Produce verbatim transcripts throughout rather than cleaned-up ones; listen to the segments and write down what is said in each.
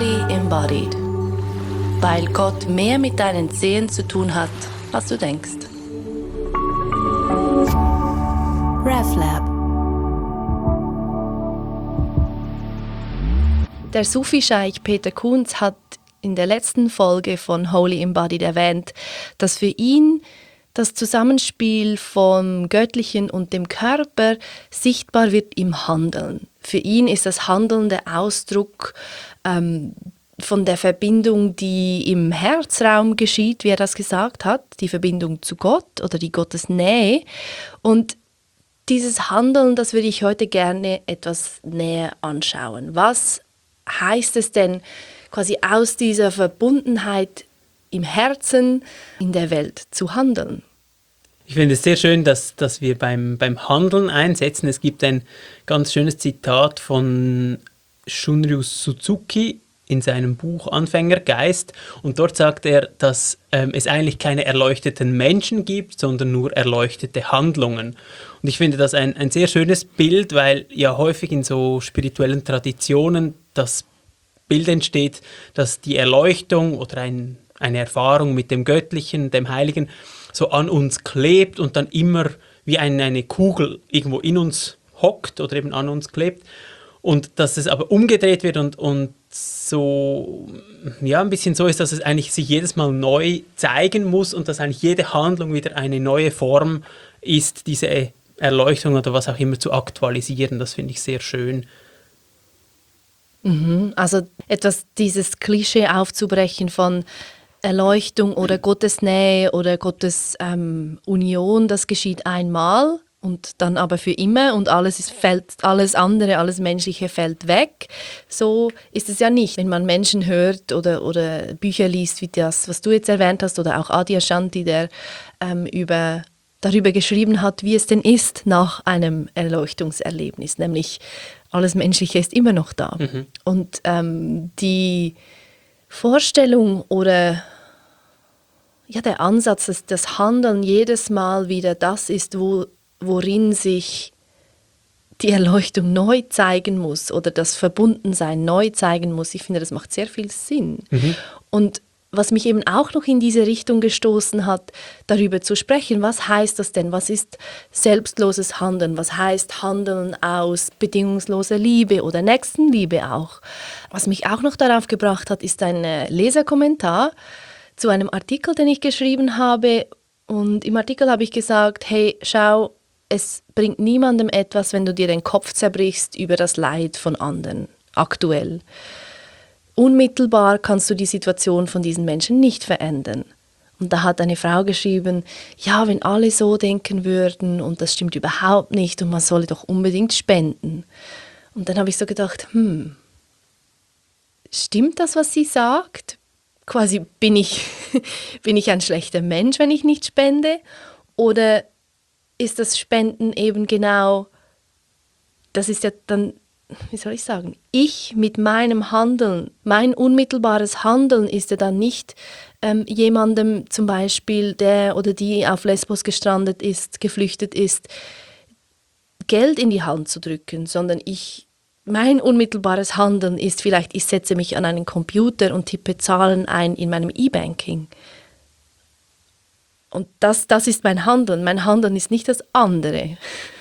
Holy Embodied. Weil Gott mehr mit deinen Zehen zu tun hat, als du denkst. RevLab. Der Sufi-Scheich Peter Kunz hat in der letzten Folge von Holy Embodied erwähnt, dass für ihn das Zusammenspiel vom Göttlichen und dem Körper sichtbar wird im Handeln. Für ihn ist das Handeln der Ausdruck ähm, von der Verbindung, die im Herzraum geschieht, wie er das gesagt hat, die Verbindung zu Gott oder die Gottesnähe. Und dieses Handeln, das würde ich heute gerne etwas näher anschauen. Was heißt es denn, quasi aus dieser Verbundenheit im Herzen, in der Welt zu handeln? Ich finde es sehr schön, dass, dass wir beim, beim Handeln einsetzen. Es gibt ein ganz schönes Zitat von Shunryu Suzuki in seinem Buch Anfängergeist. Und dort sagt er, dass ähm, es eigentlich keine erleuchteten Menschen gibt, sondern nur erleuchtete Handlungen. Und ich finde das ein, ein sehr schönes Bild, weil ja häufig in so spirituellen Traditionen das Bild entsteht, dass die Erleuchtung oder ein, eine Erfahrung mit dem Göttlichen, dem Heiligen, so an uns klebt und dann immer wie eine, eine Kugel irgendwo in uns hockt oder eben an uns klebt. Und dass es aber umgedreht wird und, und so, ja, ein bisschen so ist, dass es eigentlich sich jedes Mal neu zeigen muss und dass eigentlich jede Handlung wieder eine neue Form ist, diese Erleuchtung oder was auch immer zu aktualisieren. Das finde ich sehr schön. Mhm, also etwas, dieses Klischee aufzubrechen von Erleuchtung oder Gottesnähe oder Gottes ähm, Union, das geschieht einmal und dann aber für immer und alles ist, fällt, alles andere, alles Menschliche fällt weg. So ist es ja nicht. Wenn man Menschen hört oder, oder Bücher liest, wie das, was du jetzt erwähnt hast, oder auch Adyashanti, der ähm, über, darüber geschrieben hat, wie es denn ist nach einem Erleuchtungserlebnis, nämlich alles Menschliche ist immer noch da. Mhm. Und ähm, die Vorstellung oder ja, der Ansatz, dass das Handeln jedes Mal wieder das ist, wo, worin sich die Erleuchtung neu zeigen muss oder das Verbundensein neu zeigen muss, ich finde, das macht sehr viel Sinn. Mhm. Und was mich eben auch noch in diese Richtung gestoßen hat, darüber zu sprechen, was heißt das denn? Was ist selbstloses Handeln? Was heißt Handeln aus bedingungsloser Liebe oder Nächstenliebe auch? Was mich auch noch darauf gebracht hat, ist ein Leserkommentar zu einem Artikel, den ich geschrieben habe. Und im Artikel habe ich gesagt, hey, schau, es bringt niemandem etwas, wenn du dir den Kopf zerbrichst über das Leid von anderen, aktuell. Unmittelbar kannst du die Situation von diesen Menschen nicht verändern. Und da hat eine Frau geschrieben, ja, wenn alle so denken würden und das stimmt überhaupt nicht und man solle doch unbedingt spenden. Und dann habe ich so gedacht, hm, stimmt das, was sie sagt? Quasi bin ich, bin ich ein schlechter Mensch, wenn ich nicht spende? Oder ist das Spenden eben genau, das ist ja dann, wie soll ich sagen, ich mit meinem Handeln, mein unmittelbares Handeln ist ja dann nicht ähm, jemandem zum Beispiel, der oder die auf Lesbos gestrandet ist, geflüchtet ist, Geld in die Hand zu drücken, sondern ich, mein unmittelbares Handeln ist vielleicht, ich setze mich an einen Computer und tippe Zahlen ein in meinem E-Banking. Und das, das ist mein Handeln. Mein Handeln ist nicht das andere.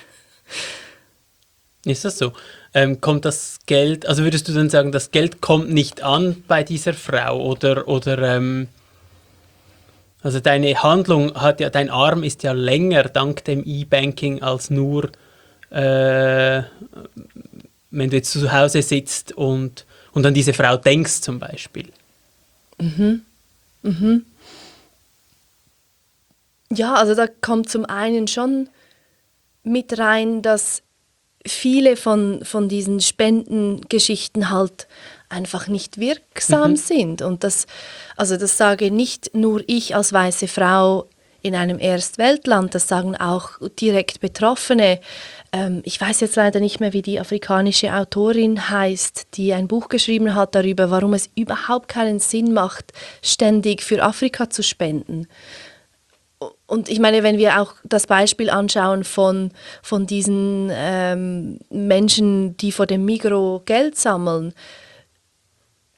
Ist das so? Ähm, kommt das Geld, also würdest du dann sagen, das Geld kommt nicht an bei dieser Frau oder, oder ähm, also deine Handlung hat ja, dein Arm ist ja länger dank dem E-Banking als nur, äh, wenn du jetzt zu Hause sitzt und, und an diese Frau denkst zum Beispiel. Mhm. Mhm. Ja, also da kommt zum einen schon mit rein, dass viele von, von diesen Spendengeschichten halt einfach nicht wirksam mhm. sind. Und das, also das sage nicht nur ich als weiße Frau in einem Erstweltland, das sagen auch direkt Betroffene. Ähm, ich weiß jetzt leider nicht mehr, wie die afrikanische Autorin heißt, die ein Buch geschrieben hat darüber, warum es überhaupt keinen Sinn macht, ständig für Afrika zu spenden. Und ich meine, wenn wir auch das Beispiel anschauen von, von diesen ähm, Menschen, die vor dem Migros Geld sammeln,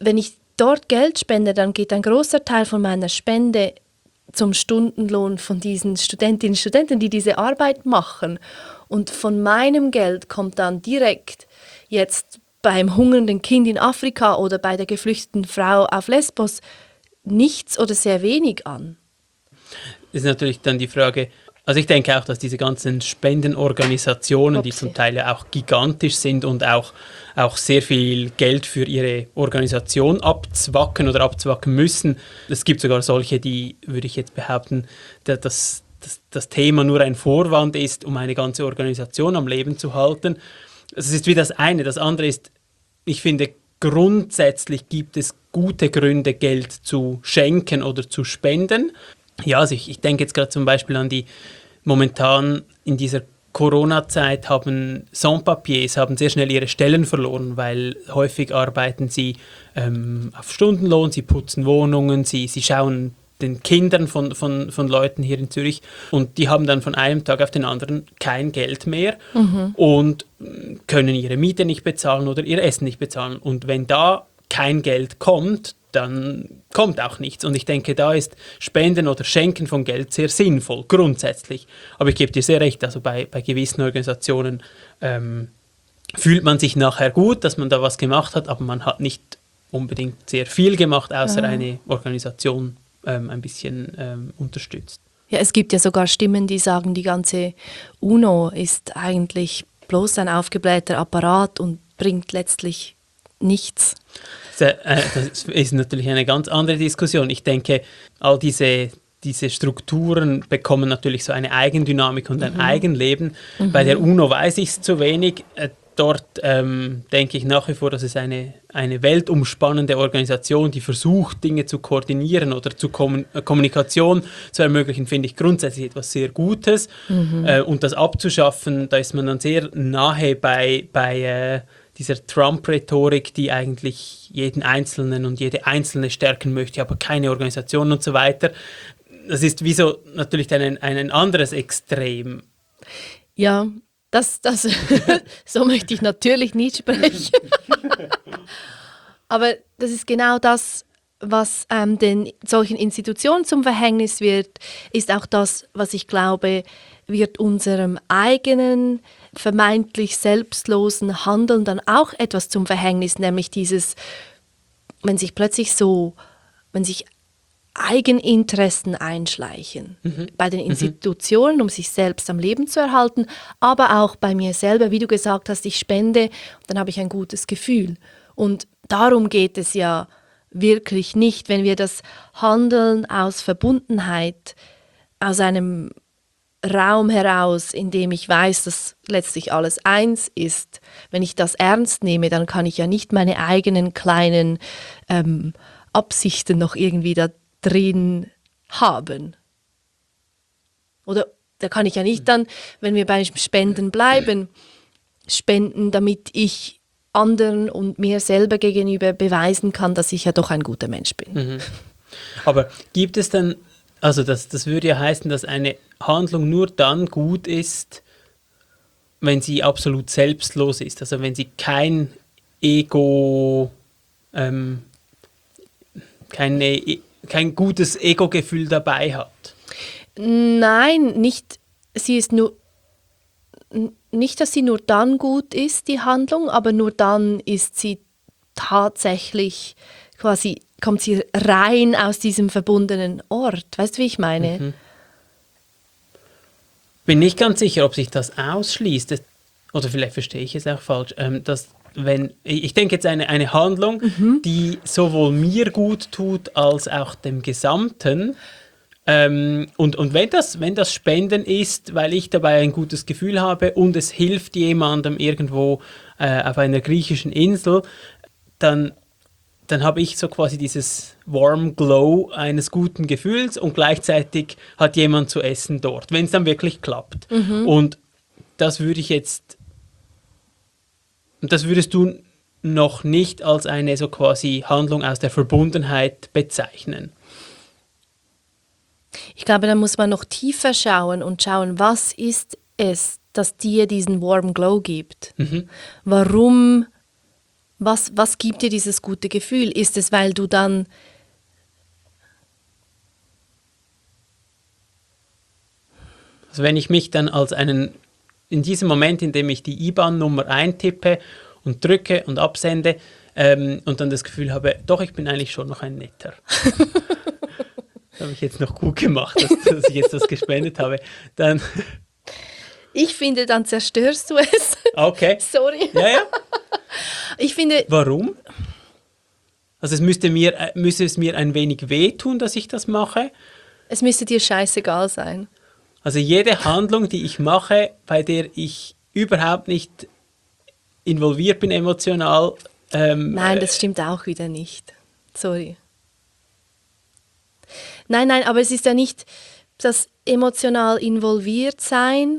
wenn ich dort Geld spende, dann geht ein großer Teil von meiner Spende zum Stundenlohn von diesen Studentinnen und Studenten, die diese Arbeit machen. Und von meinem Geld kommt dann direkt jetzt beim hungernden Kind in Afrika oder bei der geflüchteten Frau auf Lesbos nichts oder sehr wenig an. Das ist natürlich dann die Frage, also ich denke auch, dass diese ganzen Spendenorganisationen, Upsi. die zum Teil ja auch gigantisch sind und auch, auch sehr viel Geld für ihre Organisation abzwacken oder abzwacken müssen. Es gibt sogar solche, die, würde ich jetzt behaupten, dass das, das, das Thema nur ein Vorwand ist, um eine ganze Organisation am Leben zu halten. Das ist wie das eine. Das andere ist, ich finde, grundsätzlich gibt es gute Gründe, Geld zu schenken oder zu spenden. Ja, also ich, ich denke jetzt gerade zum Beispiel an die, momentan in dieser Corona-Zeit haben Sans-Papiers haben sehr schnell ihre Stellen verloren, weil häufig arbeiten sie ähm, auf Stundenlohn, sie putzen Wohnungen, sie, sie schauen den Kindern von, von, von Leuten hier in Zürich und die haben dann von einem Tag auf den anderen kein Geld mehr mhm. und können ihre Miete nicht bezahlen oder ihr Essen nicht bezahlen. Und wenn da kein Geld kommt, dann kommt auch nichts. Und ich denke, da ist Spenden oder Schenken von Geld sehr sinnvoll, grundsätzlich. Aber ich gebe dir sehr recht, also bei, bei gewissen Organisationen ähm, fühlt man sich nachher gut, dass man da was gemacht hat, aber man hat nicht unbedingt sehr viel gemacht, außer ja. eine Organisation ähm, ein bisschen ähm, unterstützt. Ja, es gibt ja sogar Stimmen, die sagen, die ganze UNO ist eigentlich bloß ein aufgeblähter Apparat und bringt letztlich nichts. Das ist natürlich eine ganz andere Diskussion. Ich denke, all diese, diese Strukturen bekommen natürlich so eine Eigendynamik und ein mhm. Eigenleben. Mhm. Bei der UNO weiß ich es zu wenig. Dort ähm, denke ich nach wie vor, dass es eine, eine weltumspannende Organisation, die versucht, Dinge zu koordinieren oder zu Kommun- Kommunikation zu ermöglichen, finde ich grundsätzlich etwas sehr Gutes. Mhm. Äh, und das abzuschaffen, da ist man dann sehr nahe bei, bei äh, dieser Trump-Rhetorik, die eigentlich jeden Einzelnen und jede Einzelne stärken möchte, aber keine Organisation und so weiter. Das ist wie so natürlich ein, ein anderes Extrem. Ja, das, das so möchte ich natürlich nicht sprechen. Aber das ist genau das, was ähm, den solchen Institutionen zum Verhängnis wird, ist auch das, was ich glaube, wird unserem eigenen vermeintlich selbstlosen Handeln dann auch etwas zum Verhängnis, nämlich dieses, wenn sich plötzlich so, wenn sich Eigeninteressen einschleichen mhm. bei den Institutionen, um sich selbst am Leben zu erhalten, aber auch bei mir selber, wie du gesagt hast, ich spende, dann habe ich ein gutes Gefühl. Und darum geht es ja wirklich nicht, wenn wir das Handeln aus Verbundenheit, aus einem Raum heraus, in dem ich weiß, dass letztlich alles eins ist. Wenn ich das ernst nehme, dann kann ich ja nicht meine eigenen kleinen ähm, Absichten noch irgendwie da drin haben. Oder da kann ich ja nicht dann, wenn wir beim Spenden bleiben, spenden, damit ich anderen und mir selber gegenüber beweisen kann, dass ich ja doch ein guter Mensch bin. Mhm. Aber gibt es denn, also das, das würde ja heißen, dass eine Handlung nur dann gut ist, wenn sie absolut selbstlos ist, also wenn sie kein Ego, ähm, keine, kein gutes Ego-Gefühl dabei hat. Nein, nicht, sie ist nur, nicht, dass sie nur dann gut ist, die Handlung, aber nur dann ist sie tatsächlich quasi, kommt sie rein aus diesem verbundenen Ort. Weißt du, wie ich meine? Mhm. Bin nicht ganz sicher, ob sich das ausschließt, oder vielleicht verstehe ich es auch falsch, ähm, dass wenn, ich denke jetzt eine, eine Handlung, mhm. die sowohl mir gut tut, als auch dem Gesamten, ähm, und, und wenn das, wenn das Spenden ist, weil ich dabei ein gutes Gefühl habe und es hilft jemandem irgendwo äh, auf einer griechischen Insel, dann, dann habe ich so quasi dieses warm glow eines guten Gefühls und gleichzeitig hat jemand zu essen dort, wenn es dann wirklich klappt. Mhm. Und das würde ich jetzt, das würdest du noch nicht als eine so quasi Handlung aus der Verbundenheit bezeichnen. Ich glaube, da muss man noch tiefer schauen und schauen, was ist es, das dir diesen warm glow gibt? Mhm. Warum Was, was gibt dir dieses gute Gefühl? Ist es, weil du dann Also wenn ich mich dann als einen, in diesem Moment, in dem ich die I B A N-Nummer eintippe und drücke und absende ähm, und dann das Gefühl habe, doch, ich bin eigentlich schon noch ein Netter. Das habe ich jetzt noch gut gemacht, dass, dass ich jetzt das gespendet habe. Dann, Ich finde, dann zerstörst du es. okay. Sorry. Ja, ja. Ich finde, Warum? Also es müsste, mir, äh, müsste es mir ein wenig wehtun, dass ich das mache. es müsste dir scheißegal sein. Also jede Handlung, die ich mache, bei der ich überhaupt nicht involviert bin emotional. Ähm, Nein, das stimmt auch wieder nicht. Sorry. Nein, nein, aber es ist ja nicht das emotional involviert sein.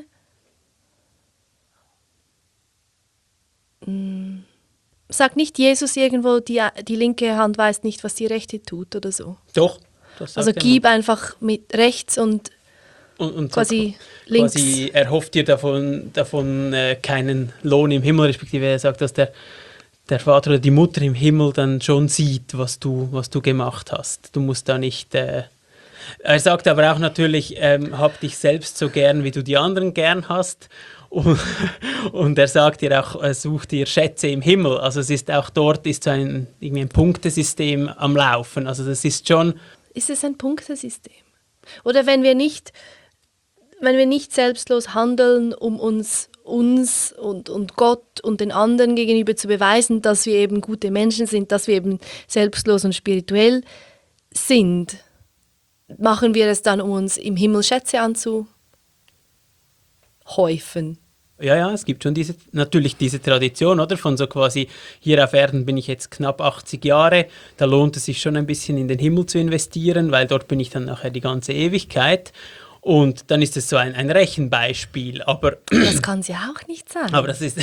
Hm. Sagt nicht Jesus irgendwo, die, die linke Hand weiß nicht, was die rechte tut oder so? Doch. Das sagt Also er gib einfach mit rechts und Und, und quasi so, links. quasi er hofft dir davon, davon äh, keinen Lohn im Himmel, respektive er sagt, dass der, der Vater oder die Mutter im Himmel dann schon sieht, was du, was du gemacht hast. Du musst da nicht... Äh, er sagt aber auch natürlich, ähm, hab dich selbst so gern, wie du die anderen gern hast. Und, und er sagt dir auch, äh, such dir Schätze im Himmel. Also es ist auch dort ist so ein, irgendwie ein Punktesystem am Laufen. Also das ist schon... Ist es ein Punktesystem? Oder wenn wir nicht, wenn wir nicht selbstlos handeln, um uns, uns und, und Gott und den anderen gegenüber zu beweisen, dass wir eben gute Menschen sind, dass wir eben selbstlos und spirituell sind, machen wir es dann, um uns im Himmel Schätze anzuhäufen. Ja, ja, es gibt schon diese, natürlich diese Tradition, oder? Von so quasi, hier auf Erden bin ich jetzt knapp achtzig Jahre, da lohnt es sich schon ein bisschen in den Himmel zu investieren, weil dort bin ich dann nachher die ganze Ewigkeit. Und dann ist es so ein, ein Rechenbeispiel, aber... Das kann es ja auch nicht sein. Aber das ist...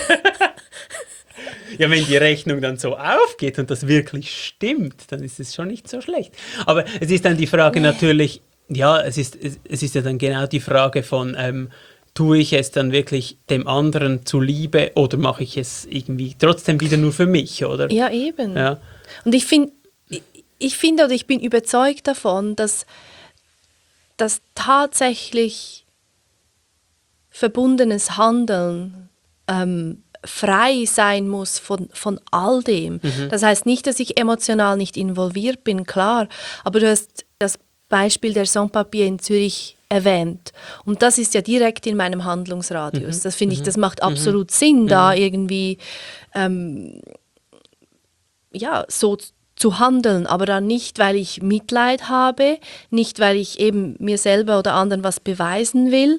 Ja, wenn die Rechnung dann so aufgeht und das wirklich stimmt, dann ist es schon nicht so schlecht. Aber es ist dann die Frage nee. natürlich, ja, es ist, es, es ist ja dann genau die Frage von... Ähm, tue ich es dann wirklich dem anderen zuliebe oder mache ich es irgendwie trotzdem wieder nur für mich, oder? Ja, eben. Ja. Und ich finde, ich, ich finde oder ich bin überzeugt davon, dass, dass tatsächlich verbundenes Handeln ähm, frei sein muss von, von all dem. Mhm. Das heißt nicht, dass ich emotional nicht involviert bin, klar, aber du hast das Beispiel der Sans-Papier in Zürich erwähnt. Und das ist ja direkt in meinem Handlungsradius. Mhm. Das finde ich, Mhm. das macht absolut mhm. Sinn, mhm. da irgendwie ähm, ja, so zu handeln, aber dann nicht, weil ich Mitleid habe, nicht, weil ich eben mir selber oder anderen was beweisen will,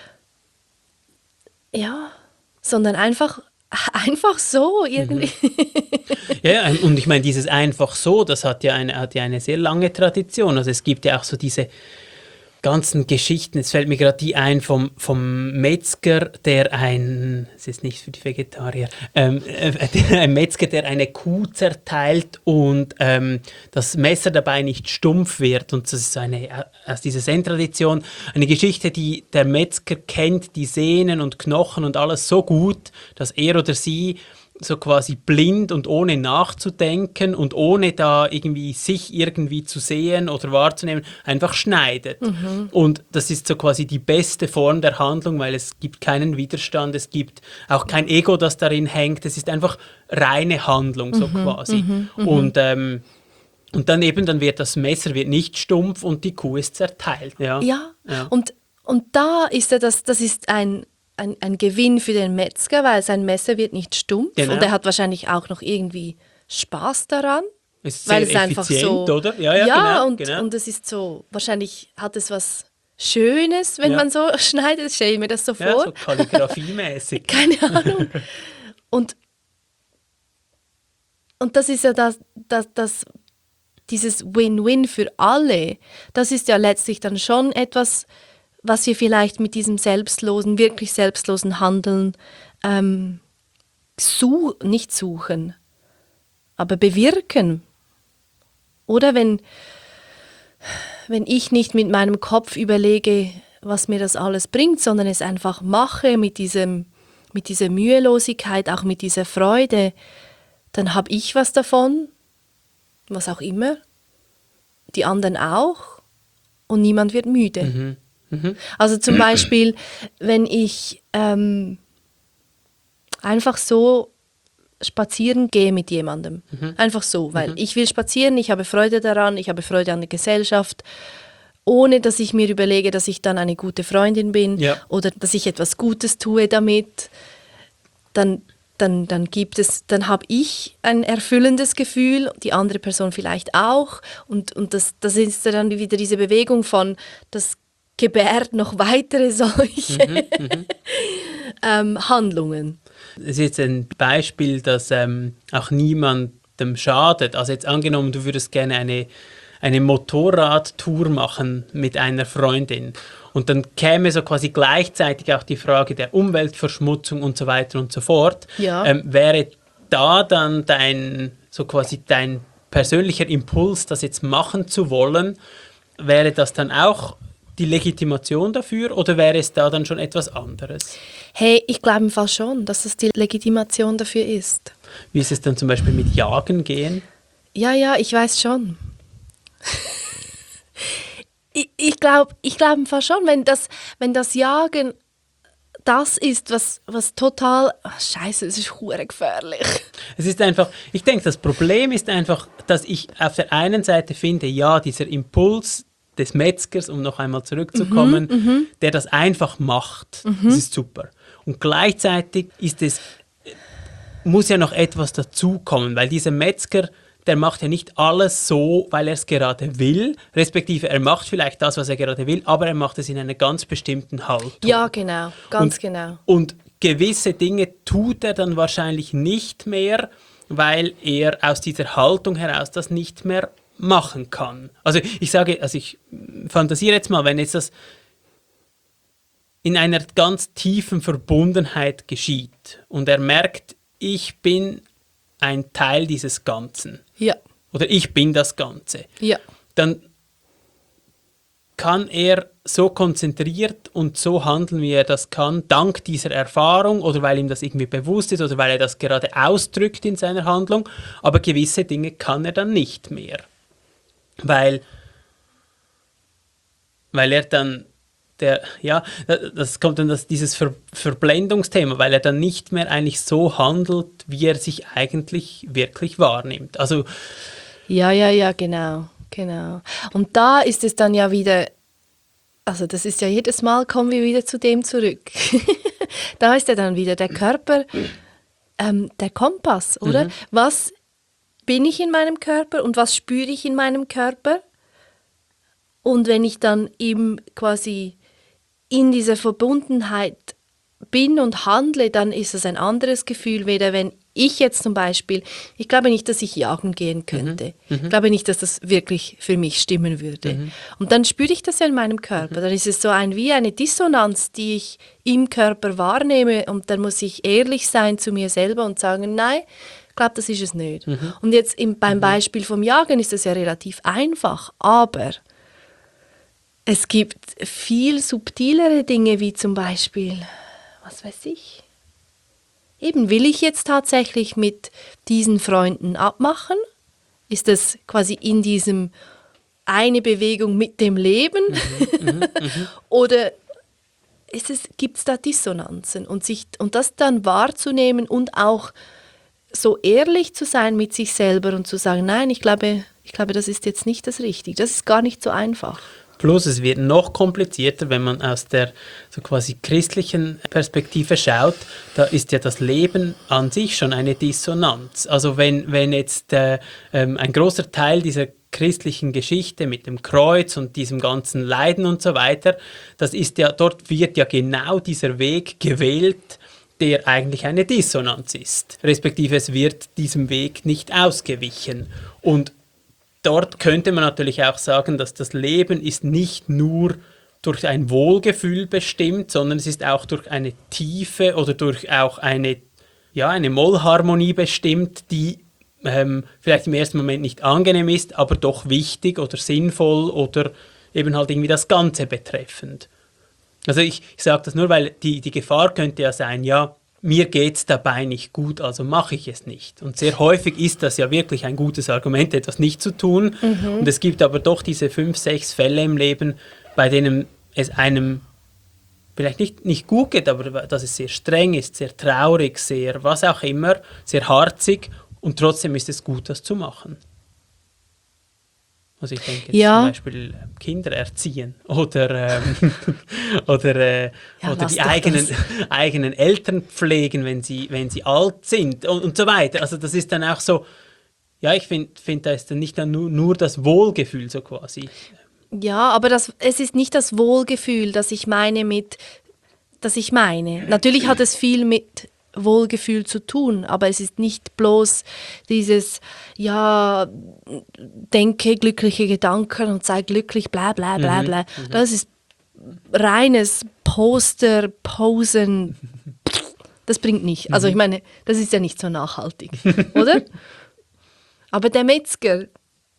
ja, sondern einfach einfach so irgendwie. Mhm. Ja, ja, und ich meine, dieses einfach so, das hat ja, eine, hat ja eine sehr lange Tradition. Also es gibt ja auch so diese ganzen Geschichten, es fällt mir gerade die ein vom, vom Metzger, der ein, es ist nicht für die Vegetarier, ähm, äh, ein Metzger, der eine Kuh zerteilt und ähm, das Messer dabei nicht stumpf wird. Und das ist so eine, aus dieser Zen-Tradition, eine Geschichte, die der Metzger kennt, die Sehnen und Knochen und alles so gut, dass er oder sie so quasi blind und ohne nachzudenken und ohne da irgendwie sich irgendwie zu sehen oder wahrzunehmen, einfach schneidet. Mhm. Und das ist so quasi die beste Form der Handlung, weil es gibt keinen Widerstand, es gibt auch kein Ego, das darin hängt, es ist einfach reine Handlung, so mhm. quasi. Mhm. Und ähm, und dann eben, dann wird das Messer wird nicht stumpf und die Kuh ist zerteilt. Ja, ja. ja. Und, und da ist ja das, das ist ein Ein, ein Gewinn für den Metzger, weil sein Messer wird nicht stumpf genau. und er hat wahrscheinlich auch noch irgendwie Spaß daran. Ist weil sehr es einfach effizient, so, oder? Ja, ja, ja genau, und, genau. und es ist so, wahrscheinlich hat es was Schönes, wenn ja. man so schneidet, stelle ich mir das so vor. Ja, so kalligrafiemäßig. Keine Ahnung. Und, und das ist ja das, das, das, dieses Win-Win für alle, das ist ja letztlich dann schon etwas, was wir vielleicht mit diesem selbstlosen, wirklich selbstlosen Handeln ähm, su- nicht suchen, aber bewirken. Oder wenn, wenn ich nicht mit meinem Kopf überlege, was mir das alles bringt, sondern es einfach mache mit, diesem, mit dieser Mühelosigkeit, auch mit dieser Freude, dann habe ich was davon, was auch immer, die anderen auch und niemand wird müde. Mhm. Mhm. Also zum Beispiel, wenn ich ähm, einfach so spazieren gehe mit jemandem. Mhm. Einfach so, weil mhm. ich will spazieren, ich habe Freude daran, ich habe Freude an der Gesellschaft, ohne dass ich mir überlege, dass ich dann eine gute Freundin bin ja. oder dass ich etwas Gutes tue damit, dann, dann, dann gibt es, dann habe ich ein erfüllendes Gefühl, die andere Person vielleicht auch und, und das, das ist dann wieder diese Bewegung von, das gebärt noch weitere solche mhm, mhm. ähm, Handlungen. Das ist jetzt ein Beispiel, das ähm, auch niemandem schadet. Also jetzt angenommen, du würdest gerne eine, eine Motorradtour machen mit einer Freundin und dann käme so quasi gleichzeitig auch die Frage der Umweltverschmutzung und so weiter und so fort. Ja. Ähm, wäre da dann dein, so quasi dein persönlicher Impuls, das jetzt machen zu wollen, wäre das dann auch die Legitimation dafür oder wäre es da dann schon etwas anderes? Hey, ich glaube im Fall schon, dass es die Legitimation dafür ist. Wie ist es dann zum Beispiel mit Jagen gehen? Ja, ja, ich weiß schon. ich ich glaube ich glaub im Fall schon, wenn das, wenn das Jagen das ist, was, was total... Ach, Scheiße, es ist verdammt gefährlich. Es ist einfach, ich denke, das Problem ist einfach, dass ich auf der einen Seite finde, ja, dieser Impuls des Metzgers, um noch einmal zurückzukommen, mhm, der das einfach macht. Mhm. Das ist super. Und gleichzeitig ist es, muss ja noch etwas dazukommen, weil dieser Metzger, der macht ja nicht alles so, weil er es gerade will, respektive er macht vielleicht das, was er gerade will, aber er macht es in einer ganz bestimmten Haltung. Ja, genau, ganz und, genau. Und gewisse Dinge tut er dann wahrscheinlich nicht mehr, weil er aus dieser Haltung heraus das nicht mehr machen kann. Also ich sage, also ich fantasiere jetzt mal, wenn jetzt das in einer ganz tiefen Verbundenheit geschieht und er merkt, ich bin ein Teil dieses Ganzen. Ja. Oder ich bin das Ganze. Ja. Dann kann er so konzentriert und so handeln, wie er das kann, dank dieser Erfahrung oder weil ihm das irgendwie bewusst ist oder weil er das gerade ausdrückt in seiner Handlung, aber gewisse Dinge kann er dann nicht mehr. Weil, weil er dann, der, ja, das kommt dann das, dieses Ver, Verblendungsthema, weil er dann nicht mehr eigentlich so handelt, wie er sich eigentlich wirklich wahrnimmt. Also, ja, ja, ja, genau, genau. Und da ist es dann ja wieder, also das ist ja jedes Mal, kommen wir wieder zu dem zurück. Da ist ja dann wieder der Körper, ähm, der Kompass, oder? Mhm. Was bin ich in meinem Körper und was spüre ich in meinem Körper? Und wenn ich dann eben quasi in dieser Verbundenheit bin und handle, dann ist es ein anderes Gefühl, weder wenn ich jetzt zum Beispiel, ich glaube nicht, dass ich jagen gehen könnte. Mhm. Ich glaube nicht, dass das wirklich für mich stimmen würde. Mhm. Und dann spüre ich das ja in meinem Körper. Mhm. Dann ist es so ein, wie eine Dissonanz, die ich im Körper wahrnehme und dann muss ich ehrlich sein zu mir selber und sagen, nein, ich glaube, das ist es nicht. Mhm. Und jetzt im, beim mhm. Beispiel vom Jagen ist das ja relativ einfach, aber es gibt viel subtilere Dinge, wie zum Beispiel, was weiß ich, eben, will ich jetzt tatsächlich mit diesen Freunden abmachen? Ist das quasi in diesem eine Bewegung mit dem Leben? Mhm, mh, mh. Oder ist es, gibt es da Dissonanzen? Und, sich, und das dann wahrzunehmen und auch so ehrlich zu sein mit sich selber und zu sagen, nein, ich glaube, ich glaube, das ist jetzt nicht das Richtige. Das ist gar nicht so einfach. Plus es wird noch komplizierter, wenn man aus der so quasi christlichen Perspektive schaut. Da ist ja das Leben an sich schon eine Dissonanz. Also wenn, wenn jetzt äh, ähm, ein großer Teil dieser christlichen Geschichte mit dem Kreuz und diesem ganzen Leiden und so weiter, das ist ja, dort wird ja genau dieser Weg gewählt, der eigentlich eine Dissonanz ist. Respektive es wird diesem Weg nicht ausgewichen. Und dort könnte man natürlich auch sagen, dass das Leben ist nicht nur durch ein Wohlgefühl bestimmt, sondern es ist auch durch eine Tiefe oder durch auch eine, ja, eine Mollharmonie bestimmt, die ähm, vielleicht im ersten Moment nicht angenehm ist, aber doch wichtig oder sinnvoll oder eben halt irgendwie das Ganze betreffend. Also ich, ich sage das nur, weil die, die Gefahr könnte ja sein, ja, mir geht es dabei nicht gut, also mache ich es nicht. Und sehr häufig ist das ja wirklich ein gutes Argument, etwas nicht zu tun. Mhm. Und es gibt aber doch diese fünf, sechs Fälle im Leben, bei denen es einem vielleicht nicht, nicht gut geht, aber dass es sehr streng ist, sehr traurig, sehr was auch immer, sehr harzig und trotzdem ist es gut, das zu machen. Also ich denke jetzt ja. zum Beispiel Kinder erziehen oder, ähm, oder, äh, ja, oder die eigenen, eigenen Eltern pflegen, wenn sie, wenn sie alt sind und, und so weiter. Also das ist dann auch so, ja, ich finde, find, da ist dann nicht dann nur, nur das Wohlgefühl so quasi. Ja, aber das, es ist nicht das Wohlgefühl, das ich meine mit, das ich meine. Natürlich hat es viel mit Wohlgefühl zu tun, aber es ist nicht bloß dieses, ja, denke glückliche Gedanken und sei glücklich, bla bla bla bla. Mhm, das ist reines Poster, Posen, das bringt nicht. Also ich meine, das ist ja nicht so nachhaltig, oder? Aber der Metzger,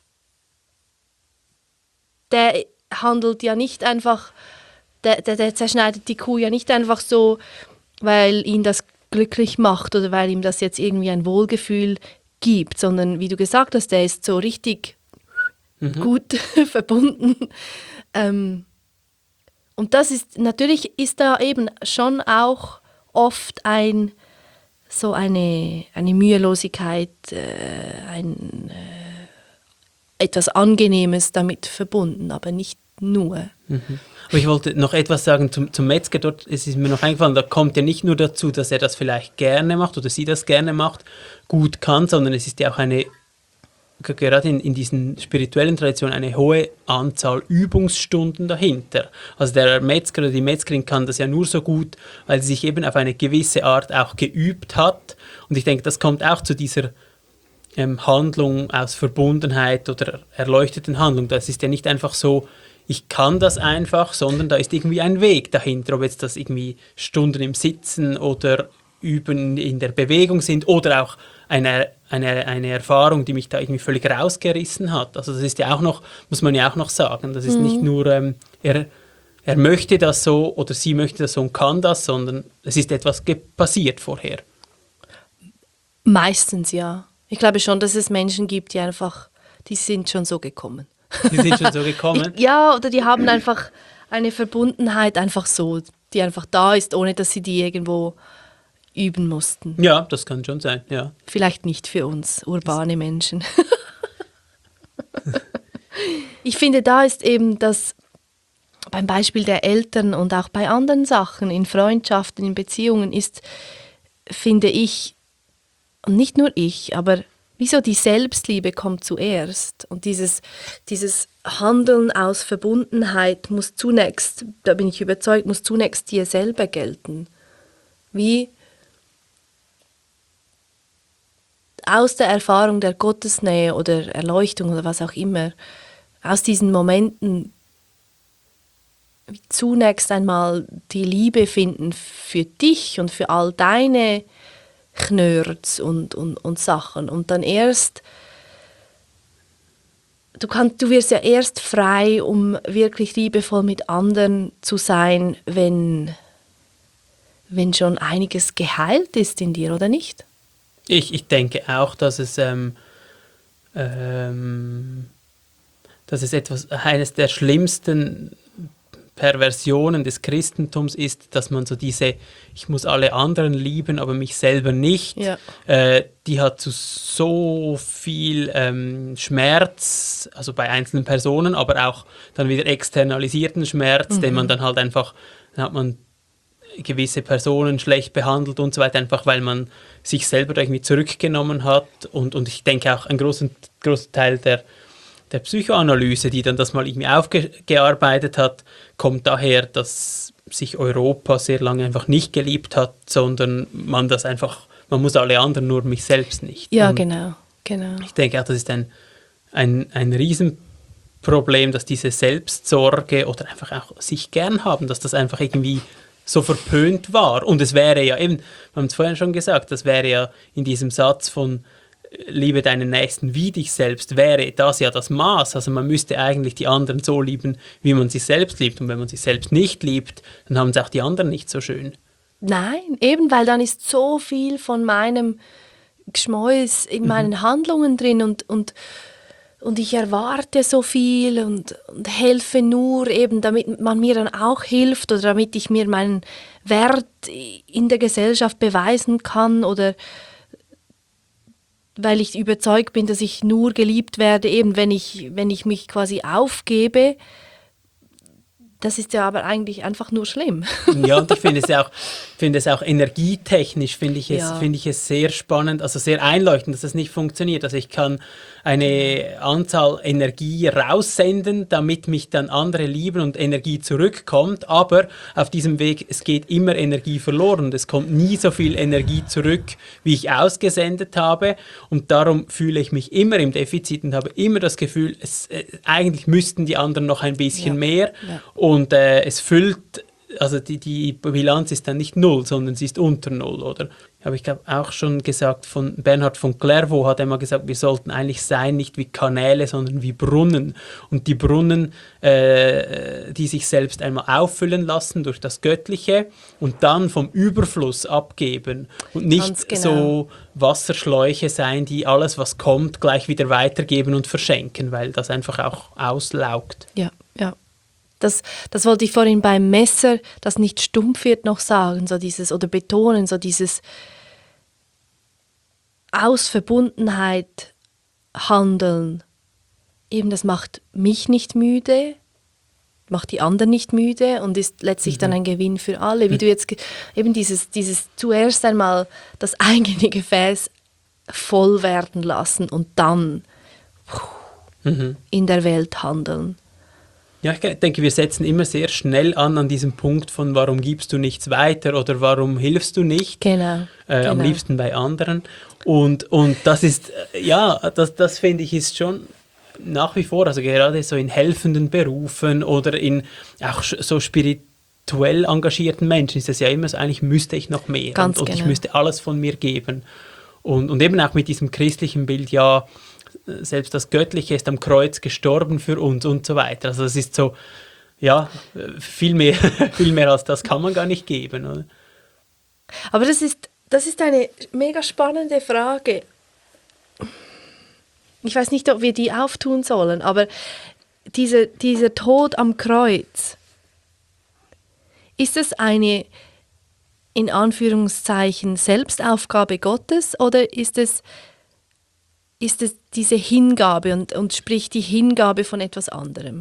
der handelt ja nicht einfach, der, der, der zerschneidet die Kuh ja nicht einfach so, weil ihn das glücklich macht oder weil ihm das jetzt irgendwie ein Wohlgefühl gibt, sondern wie du gesagt hast, der ist so richtig mhm. gut verbunden. Ähm, und das ist, natürlich ist da eben schon auch oft ein, so eine, eine Mühelosigkeit, äh, ein äh, etwas Angenehmes damit verbunden, aber nicht nur. Mhm. Aber ich wollte noch etwas sagen zum, zum Metzger. Dort es ist mir noch eingefallen, da kommt ja nicht nur dazu, dass er das vielleicht gerne macht oder sie das gerne macht, gut kann, sondern es ist ja auch eine, gerade in, in diesen spirituellen Traditionen, eine hohe Anzahl Übungsstunden dahinter. Also der Metzger oder die Metzgerin kann das ja nur so gut, weil sie sich eben auf eine gewisse Art auch geübt hat. Und ich denke, das kommt auch zu dieser ähm, Handlung aus Verbundenheit oder erleuchteten Handlung. Das ist ja nicht einfach so, ich kann das einfach, sondern da ist irgendwie ein Weg dahinter, ob jetzt das irgendwie Stunden im Sitzen oder Üben in der Bewegung sind oder auch eine, eine, eine Erfahrung, die mich da irgendwie völlig rausgerissen hat. Also das ist ja auch noch, muss man ja auch noch sagen, das ist mhm. nicht nur, ähm, er, er möchte das so oder sie möchte das so und kann das, sondern es ist etwas ge- passiert vorher. Meistens ja. Ich glaube schon, dass es Menschen gibt, die einfach, die sind schon so gekommen. Die sind schon so gekommen? Ich, ja, oder die haben einfach eine Verbundenheit einfach so, die einfach da ist, ohne dass sie die irgendwo üben mussten. Ja, das kann schon sein, ja. Vielleicht nicht für uns urbane Menschen. Ich finde, da ist eben das, beim Beispiel der Eltern und auch bei anderen Sachen, in Freundschaften, in Beziehungen, ist, finde ich, und nicht nur ich, aber wieso die Selbstliebe kommt zuerst und dieses, dieses Handeln aus Verbundenheit muss zunächst, da bin ich überzeugt, muss zunächst dir selber gelten. Wie aus der Erfahrung der Gottesnähe oder Erleuchtung oder was auch immer, aus diesen Momenten zunächst einmal die Liebe finden für dich und für all deine Knörz und, und, und Sachen. Und dann erst, du, kannst, du wirst ja erst frei, um wirklich liebevoll mit anderen zu sein, wenn, wenn schon einiges geheilt ist in dir, oder nicht? Ich, ich denke auch, dass es, ähm, ähm, dass es etwas, eines der schlimmsten Perversionen des Christentums ist, dass man so diese, ich muss alle anderen lieben, aber mich selber nicht, ja. äh, die hat zu so viel ähm, Schmerz, also bei einzelnen Personen, aber auch dann wieder externalisierten Schmerz, mhm. den man dann halt einfach, dann hat man gewisse Personen schlecht behandelt und so weiter, einfach weil man sich selber irgendwie zurückgenommen hat und, und ich denke auch ein großer, großer Teil der der Psychoanalyse, die dann das mal irgendwie aufgearbeitet hat, kommt daher, dass sich Europa sehr lange einfach nicht geliebt hat, sondern man das einfach, man muss alle anderen, nur mich selbst nicht. Ja, und genau, genau. Ich denke auch, das ist ein, ein, ein Riesenproblem, dass diese Selbstsorge oder einfach auch sich gern haben, dass das einfach irgendwie so verpönt war. Und es wäre ja eben, wir haben es vorhin schon gesagt, das wäre ja in diesem Satz von liebe deinen Nächsten wie dich selbst, wäre das ja das Maß. Also man müsste eigentlich die anderen so lieben, wie man sich selbst liebt. Und wenn man sich selbst nicht liebt, dann haben es auch die anderen nicht so schön. Nein, eben, weil dann ist so viel von meinem Geschmäus in Mhm. meinen Handlungen drin und, und, und ich erwarte so viel und, und helfe nur eben, damit man mir dann auch hilft oder damit ich mir meinen Wert in der Gesellschaft beweisen kann oder weil ich überzeugt bin, dass ich nur geliebt werde, eben wenn ich, wenn ich mich quasi aufgebe. Das ist ja aber eigentlich einfach nur schlimm. Ja, und ich finde es auch, finde es auch energietechnisch, finde ich, es, Ja. finde ich es sehr spannend, also sehr einleuchtend, dass es nicht funktioniert. Also ich kann eine Anzahl Energie raussenden, damit mich dann andere lieben und Energie zurückkommt, aber auf diesem Weg, es geht immer Energie verloren und es kommt nie so viel Energie zurück, wie ich ausgesendet habe und darum fühle ich mich immer im Defizit und habe immer das Gefühl, es, äh, eigentlich müssten die anderen noch ein bisschen Ja. mehr. Ja. Und äh, es füllt, also die, die Bilanz ist dann nicht null, sondern sie ist unter null, oder? Habe ich glaube auch schon gesagt, von Bernhard von Clairvaux hat einmal gesagt, wir sollten eigentlich sein, nicht wie Kanäle, sondern wie Brunnen. Und die Brunnen, äh, die sich selbst einmal auffüllen lassen durch das Göttliche und dann vom Überfluss abgeben und nicht Ganz genau. so Wasserschläuche sein, die alles, was kommt, gleich wieder weitergeben und verschenken, weil das einfach auch auslaugt. Ja, ja. Das, das wollte ich vorhin beim Messer, das nicht stumpf wird, noch sagen, so dieses, oder betonen, so dieses aus Verbundenheit handeln. Eben, das macht mich nicht müde, macht die anderen nicht müde und ist letztlich dann ein Gewinn für alle. Wie du jetzt, ge- eben dieses, dieses zuerst einmal das eigene Gefäß voll werden lassen und dann Mhm. in der Welt handeln. Ja, ich denke, wir setzen immer sehr schnell an an diesem Punkt von warum gibst du nichts weiter oder warum hilfst du nicht, Genau. äh, am genau. liebsten bei anderen. Und, und das ist, äh, ja, das, das finde ich ist schon nach wie vor, also gerade so in helfenden Berufen oder in auch sch- so spirituell engagierten Menschen ist es ja immer so, eigentlich müsste ich noch mehr Ganz und, und ich genau. müsste alles von mir geben. Und, und eben auch mit diesem christlichen Bild, ja, selbst das Göttliche ist am Kreuz gestorben für uns und so weiter. Also es ist so, ja, viel mehr, viel mehr als das kann man gar nicht geben. Oder? Aber das ist, das ist eine mega spannende Frage. Ich weiß nicht, ob wir die auftun sollen, aber diese, dieser Tod am Kreuz, ist es eine in Anführungszeichen Selbstaufgabe Gottes oder ist es, ist es diese Hingabe und, und sprich die Hingabe von etwas anderem?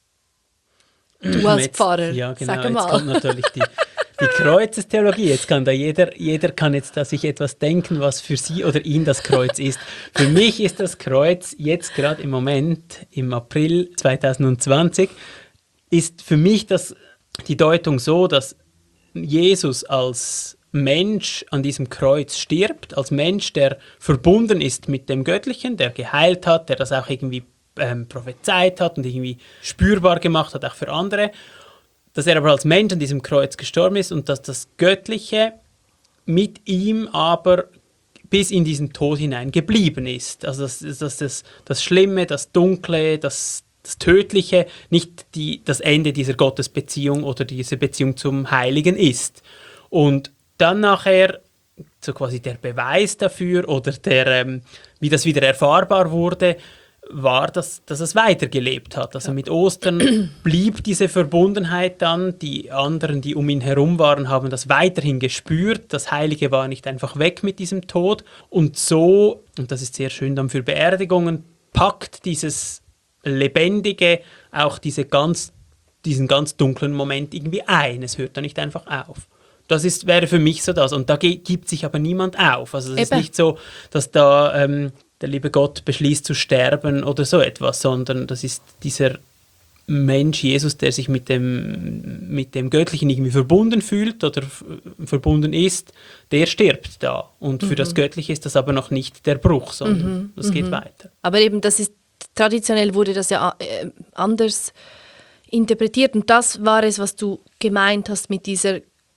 Du als Jetzt- Pfarrer, ja, genau, sag jetzt mal. kommt natürlich die, die Kreuzestheologie. Jetzt kann da jeder, jeder kann jetzt da sich etwas denken, was für sie oder ihn das Kreuz ist. Für mich ist das Kreuz jetzt gerade im Moment, im April zwanzig zwanzig, ist für mich das, die Deutung so, dass Jesus als Mensch an diesem Kreuz stirbt, als Mensch, der verbunden ist mit dem Göttlichen, der geheilt hat, der das auch irgendwie ähm, prophezeit hat und irgendwie spürbar gemacht hat, auch für andere, dass er aber als Mensch an diesem Kreuz gestorben ist und dass das Göttliche mit ihm aber bis in diesen Tod hinein geblieben ist. Also dass, dass das, das Schlimme, das Dunkle, das, das Tödliche nicht die, das Ende dieser Gottesbeziehung oder diese Beziehung zum Heiligen ist. Und dann nachher so quasi der Beweis dafür oder der, ähm, wie das wieder erfahrbar wurde, war, dass, dass es weitergelebt hat. Also mit Ostern blieb diese Verbundenheit dann. Die anderen, die um ihn herum waren, haben das weiterhin gespürt. Das Heilige war nicht einfach weg mit diesem Tod. Und so, und das ist sehr schön dann für Beerdigungen, packt dieses Lebendige auch diese ganz, diesen ganz dunklen Moment irgendwie ein. Es hört da nicht einfach auf. Das ist, wäre für mich so das. Und da ge- gibt sich aber niemand auf. Also es ist Eben. nicht so, dass da ähm, der liebe Gott beschließt zu sterben oder so etwas, sondern das ist dieser Mensch, Jesus, der sich mit dem, mit dem Göttlichen irgendwie verbunden fühlt oder f- verbunden ist, der stirbt da. Und für das Göttliche ist das aber noch nicht der Bruch, sondern das geht weiter. Aber eben, das ist, traditionell wurde das ja äh, anders interpretiert. Und das war es, was du gemeint hast mit dieser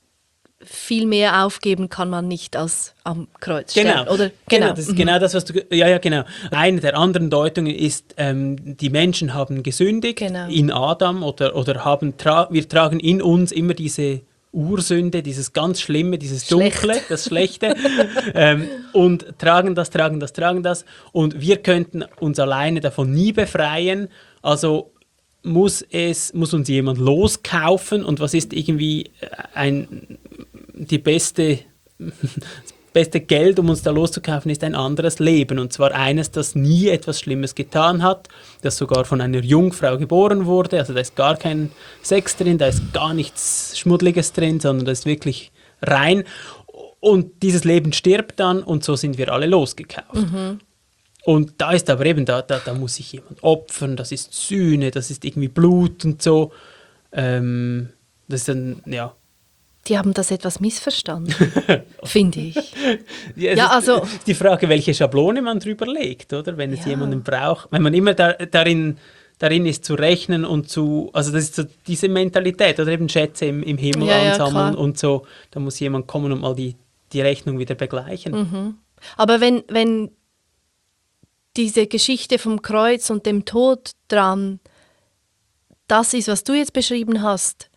viel mehr aufgeben kann man nicht als am Kreuz Genau, sterben. Oder, genau. genau. Das ist Mhm. genau das, was du. ge- Ja, ja, genau. Eine der anderen Deutungen ist, ähm, die Menschen haben gesündigt Genau. in Adam oder, oder haben tra wir tragen in uns immer diese Ursünde, dieses ganz Schlimme, dieses Schlecht. Dunkle, das Schlechte ähm, und tragen das, tragen das, tragen das und wir könnten uns alleine davon nie befreien, also muss es, muss uns jemand loskaufen und was ist irgendwie ein, die beste, das beste Geld, um uns da loszukaufen, ist ein anderes Leben und zwar eines, das nie etwas Schlimmes getan hat, das sogar von einer Jungfrau geboren wurde, also da ist gar kein Sex drin, da ist gar nichts Schmuddeliges drin, sondern das ist wirklich rein und dieses Leben stirbt dann und so sind wir alle losgekauft. Mhm. Und da ist aber eben, da, da, da muss sich jemand opfern, das ist Sühne, das ist irgendwie Blut und so. Ähm, das ist dann, ja. Die haben das etwas missverstanden, finde ich. Ja, ja, also ist die Frage, welche Schablone man drüber legt, oder? Wenn es ja. jemanden braucht, wenn man immer da, darin, darin ist zu rechnen und zu, also das ist so diese Mentalität, oder eben Schätze im, im Himmel ja, ansammeln ja, und so, da muss jemand kommen und mal die, die Rechnung wieder begleichen. Mhm. Aber wenn, wenn diese Geschichte vom Kreuz und dem Tod dran, das ist, was du jetzt beschrieben hast,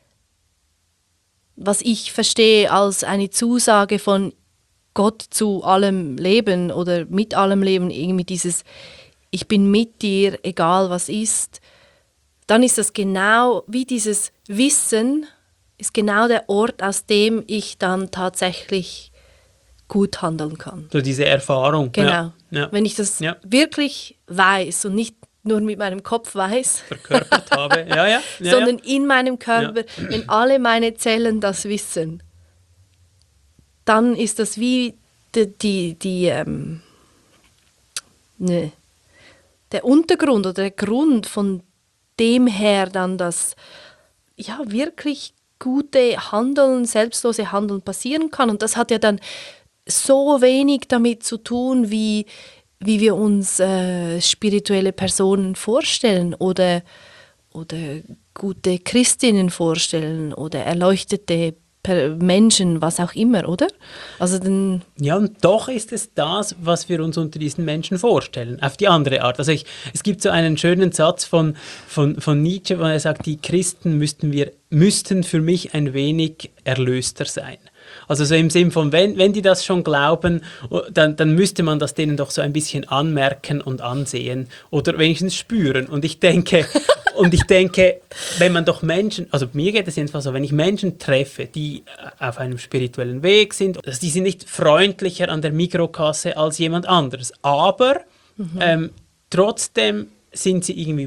was ich verstehe als eine Zusage von Gott zu allem Leben oder mit allem Leben, irgendwie dieses ich bin mit dir, egal was ist, dann ist das genau wie dieses Wissen, ist genau der Ort, aus dem ich dann tatsächlich gut handeln kann. So diese Erfahrung. Genau. Ja, ja. Wenn ich das ja. wirklich weiß und nicht nur mit meinem Kopf weiß, verkörpert habe, ja, ja, ja, sondern ja. in meinem Körper, ja. wenn alle meine Zellen das wissen, dann ist das wie die, die, die ähm, ne, der Untergrund oder der Grund, von dem her dann das ja wirklich gute Handeln, selbstlose Handeln passieren kann. Und das hat ja dann so wenig damit zu tun, wie, wie wir uns äh, spirituelle Personen vorstellen oder, oder gute Christinnen vorstellen oder erleuchtete Menschen, was auch immer, oder? Also dann ja, und doch ist es das, was wir uns unter diesen Menschen vorstellen, auf die andere Art. Also ich, es gibt so einen schönen Satz von, von, von Nietzsche, wo er sagt, die Christen müssten, wir, müssten für mich ein wenig erlöster sein. Also so im Sinn von, wenn, wenn die das schon glauben, dann, dann müsste man das denen doch so ein bisschen anmerken und ansehen oder wenigstens spüren. Und ich denke, und ich denke, wenn man doch Menschen, also mir geht es jedenfalls so, wenn ich Menschen treffe, die auf einem spirituellen Weg sind, also die sind nicht freundlicher an der Mikrokasse als jemand anderes, aber mhm. ähm, trotzdem sind sie irgendwie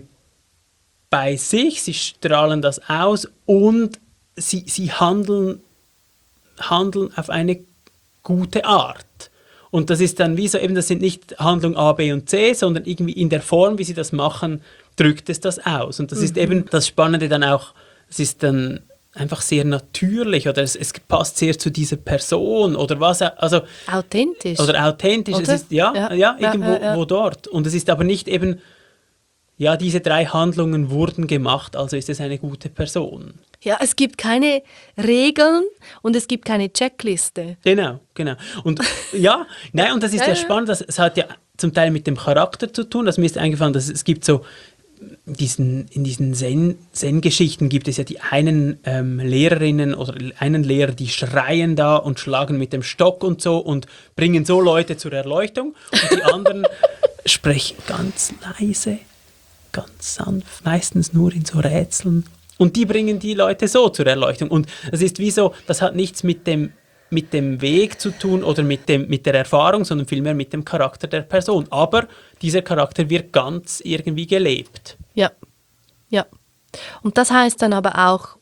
bei sich, sie strahlen das aus und sie, sie handeln handeln auf eine gute Art. Und das ist dann wie so, eben das sind nicht Handlung A, B und C, sondern irgendwie in der Form, wie sie das machen, drückt es das aus. Und das mhm. ist eben das Spannende dann auch, es ist dann einfach sehr natürlich oder es, es passt sehr zu dieser Person oder was, also authentisch. Oder authentisch, oder? Es ist, ja, ja, ja irgendwo ja, ja, ja. Wo dort. Und es ist aber nicht eben, ja, diese drei Handlungen wurden gemacht, also ist es eine gute Person. Ja, es gibt keine Regeln und es gibt keine Checkliste. Genau, genau. Und ja, nein, und das ist ja, ja spannend, das, es hat ja zum Teil mit dem Charakter zu tun. Das mir ist eingefallen, dass es gibt so, diesen, in diesen Zen, Zen-Geschichten gibt es ja die einen ähm, Lehrerinnen oder einen Lehrer, die schreien da und schlagen mit dem Stock und so und bringen so Leute zur Erleuchtung. Und die anderen sprechen ganz leise, ganz sanft, meistens nur in so Rätseln. Und die bringen die Leute so zur Erleuchtung. Und das ist wie so, das hat nichts mit dem, mit dem Weg zu tun oder mit, dem, mit der Erfahrung, sondern vielmehr mit dem Charakter der Person. Aber dieser Charakter wird ganz irgendwie gelebt. Ja, ja. Und das heißt dann aber auch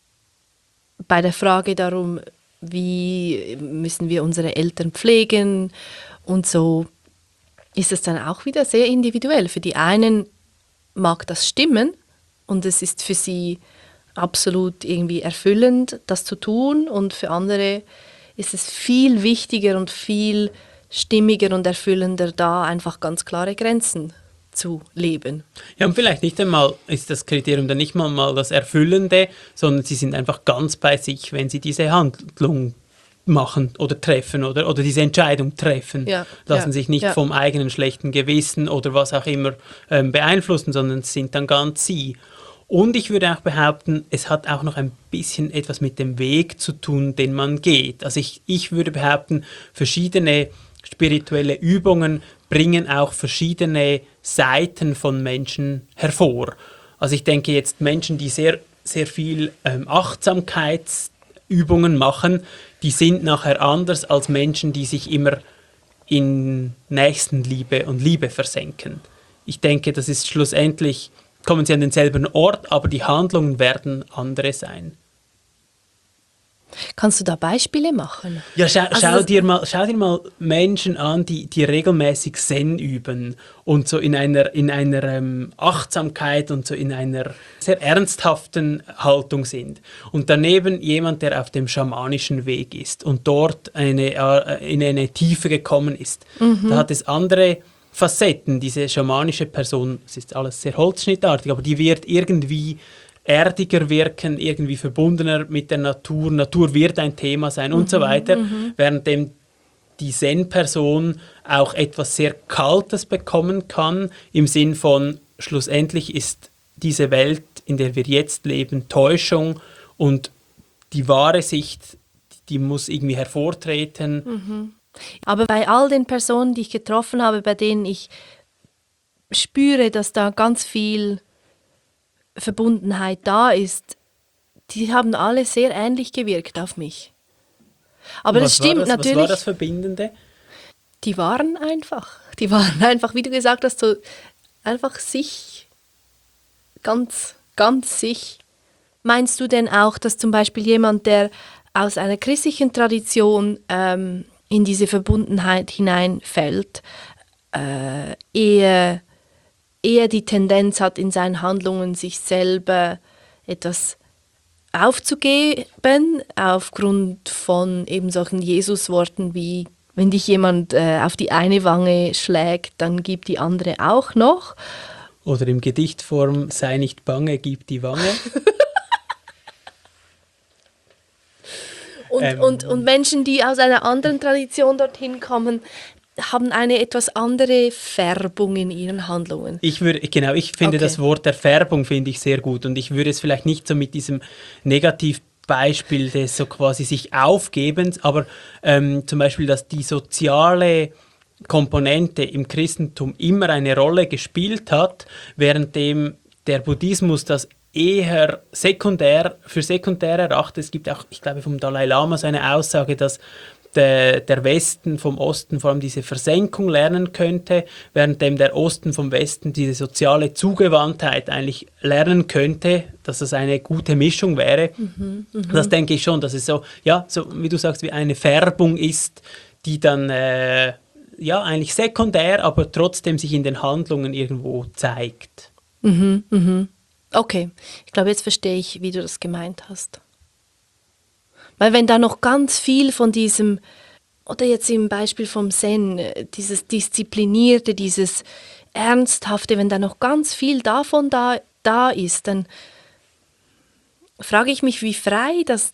bei der Frage darum, wie müssen wir unsere Eltern pflegen und so, ist es dann auch wieder sehr individuell. Für die einen mag das stimmen, und es ist für sie absolut irgendwie erfüllend, das zu tun. Und für andere ist es viel wichtiger und viel stimmiger und erfüllender, da einfach ganz klare Grenzen zu leben. Ja, und vielleicht nicht einmal ist das Kriterium dann nicht mal, mal das Erfüllende, sondern sie sind einfach ganz bei sich, wenn sie diese Handlung machen oder treffen oder, oder diese Entscheidung treffen, ja, lassen ja, sich nicht ja. vom eigenen schlechten Gewissen oder was auch immer ähm, beeinflussen, sondern sind dann ganz sie. Und ich würde auch behaupten, es hat auch noch ein bisschen etwas mit dem Weg zu tun, den man geht. Also ich, ich würde behaupten, verschiedene spirituelle Übungen bringen auch verschiedene Seiten von Menschen hervor. Also ich denke jetzt Menschen, die sehr, sehr viel ähm, Achtsamkeitsübungen machen, die sind nachher anders als Menschen, die sich immer in Nächstenliebe und Liebe versenken. Ich denke, das ist schlussendlich, kommen sie an denselben Ort, aber die Handlungen werden andere sein. Kannst du da Beispiele machen? Ja, schau, Also schau, das- dir mal, schau dir mal Menschen an, die, die regelmäßig Zen üben und so in einer, in einer ähm, Achtsamkeit und so in einer sehr ernsthaften Haltung sind. Und daneben jemand, der auf dem schamanischen Weg ist und dort eine, äh, in eine Tiefe gekommen ist. Da hat es andere Facetten. Diese schamanische Person, es ist alles sehr holzschnittartig, aber die wird irgendwie erdiger wirken, irgendwie verbundener mit der Natur. Natur wird ein Thema sein und so weiter. Währenddem die Zen-Person auch etwas sehr Kaltes bekommen kann, im Sinn von, schlussendlich ist diese Welt, in der wir jetzt leben, Täuschung und die wahre Sicht, die muss irgendwie hervortreten. Aber bei all den Personen, die ich getroffen habe, bei denen ich spüre, dass da ganz viel Verbundenheit da ist, die haben alle sehr ähnlich gewirkt auf mich. Aber Was es stimmt war das, natürlich. Was war das Verbindende? Die waren einfach. Die waren einfach, wie du gesagt hast, so einfach sich, ganz, ganz sich. Meinst du denn auch, dass zum Beispiel jemand, der aus einer christlichen Tradition ähm, in diese Verbundenheit hineinfällt, äh, eher, eher die Tendenz hat, in seinen Handlungen sich selber etwas aufzugeben, aufgrund von eben solchen Jesusworten wie, wenn dich jemand äh, auf die eine Wange schlägt, dann gib die andere auch noch. Oder im Gedichtform, sei nicht bange, gib die Wange. Und, Ähm. und, und Menschen, die aus einer anderen Tradition dorthin kommen, haben eine etwas andere Färbung in ihren Handlungen. Ich würde, genau, ich finde Okay. das Wort der Färbung finde ich sehr gut und ich würde es vielleicht nicht so mit diesem Negativbeispiel des so quasi sich Aufgebens, aber ähm, zum Beispiel, dass die soziale Komponente im Christentum immer eine Rolle gespielt hat, währenddem der Buddhismus das eher sekundär, für sekundär erachtet. Es gibt auch, ich glaube, vom Dalai Lama so eine Aussage, dass der, der Westen vom Osten vor allem diese Versenkung lernen könnte, währenddem der Osten vom Westen diese soziale Zugewandtheit eigentlich lernen könnte, dass das eine gute Mischung wäre. Mhm, das denke ich schon, dass es so, ja, so wie du sagst, wie eine Färbung ist, die dann äh, ja eigentlich sekundär, aber trotzdem sich in den Handlungen irgendwo zeigt. Mhm, mhm. Okay, ich glaube, jetzt verstehe ich, wie du das gemeint hast. Weil wenn da noch ganz viel von diesem, oder jetzt im Beispiel vom Zen, äh, dieses Disziplinierte, dieses Ernsthafte, wenn da noch ganz viel davon da, da ist, dann frage ich mich, wie frei das,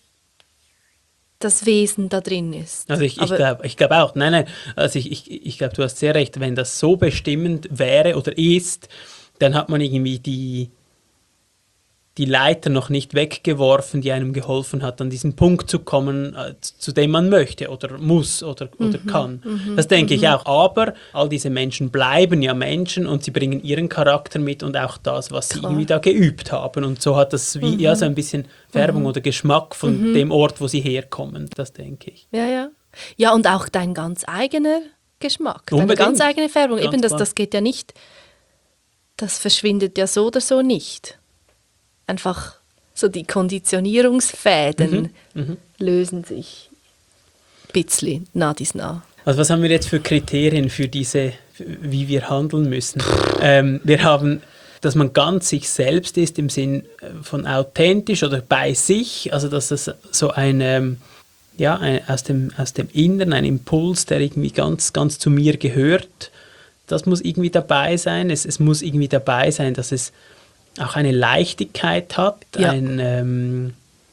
das Wesen da drin ist. Also ich, ich Aber- glaube ich glaub auch, nein, nein, also ich, ich, ich glaube, du hast sehr recht, wenn das so bestimmend wäre oder ist, dann hat man irgendwie die, die Leiter noch nicht weggeworfen, die einem geholfen hat, an diesen Punkt zu kommen, äh, zu dem man möchte oder muss oder, oder kann. Das denke ich auch. Aber all diese Menschen bleiben ja Menschen und sie bringen ihren Charakter mit und auch das, was sie Klar. irgendwie da geübt haben. Und so hat das wie ja, so ein bisschen Färbung oder Geschmack von dem Ort, wo sie herkommen. Das denke ich. Ja, ja. Ja, und auch dein ganz eigener Geschmack, deine Unbedingt. ganz eigene Färbung. Ganz Eben, das, klar. das geht ja nicht, das verschwindet ja so oder so nicht. Einfach so die Konditionierungsfäden Mhm. lösen sich ein bisschen nah dies nah. Also was haben wir jetzt für Kriterien für diese, wie wir handeln müssen? Ähm, wir haben, dass man ganz sich selbst ist im Sinn von authentisch oder bei sich, also dass das so eine, ja, ein, aus, dem, aus dem Inneren, ein Impuls, der irgendwie ganz, ganz zu mir gehört, das muss irgendwie dabei sein. Es, es muss irgendwie dabei sein, dass es auch eine Leichtigkeit hat, Ja. ein... Ähm,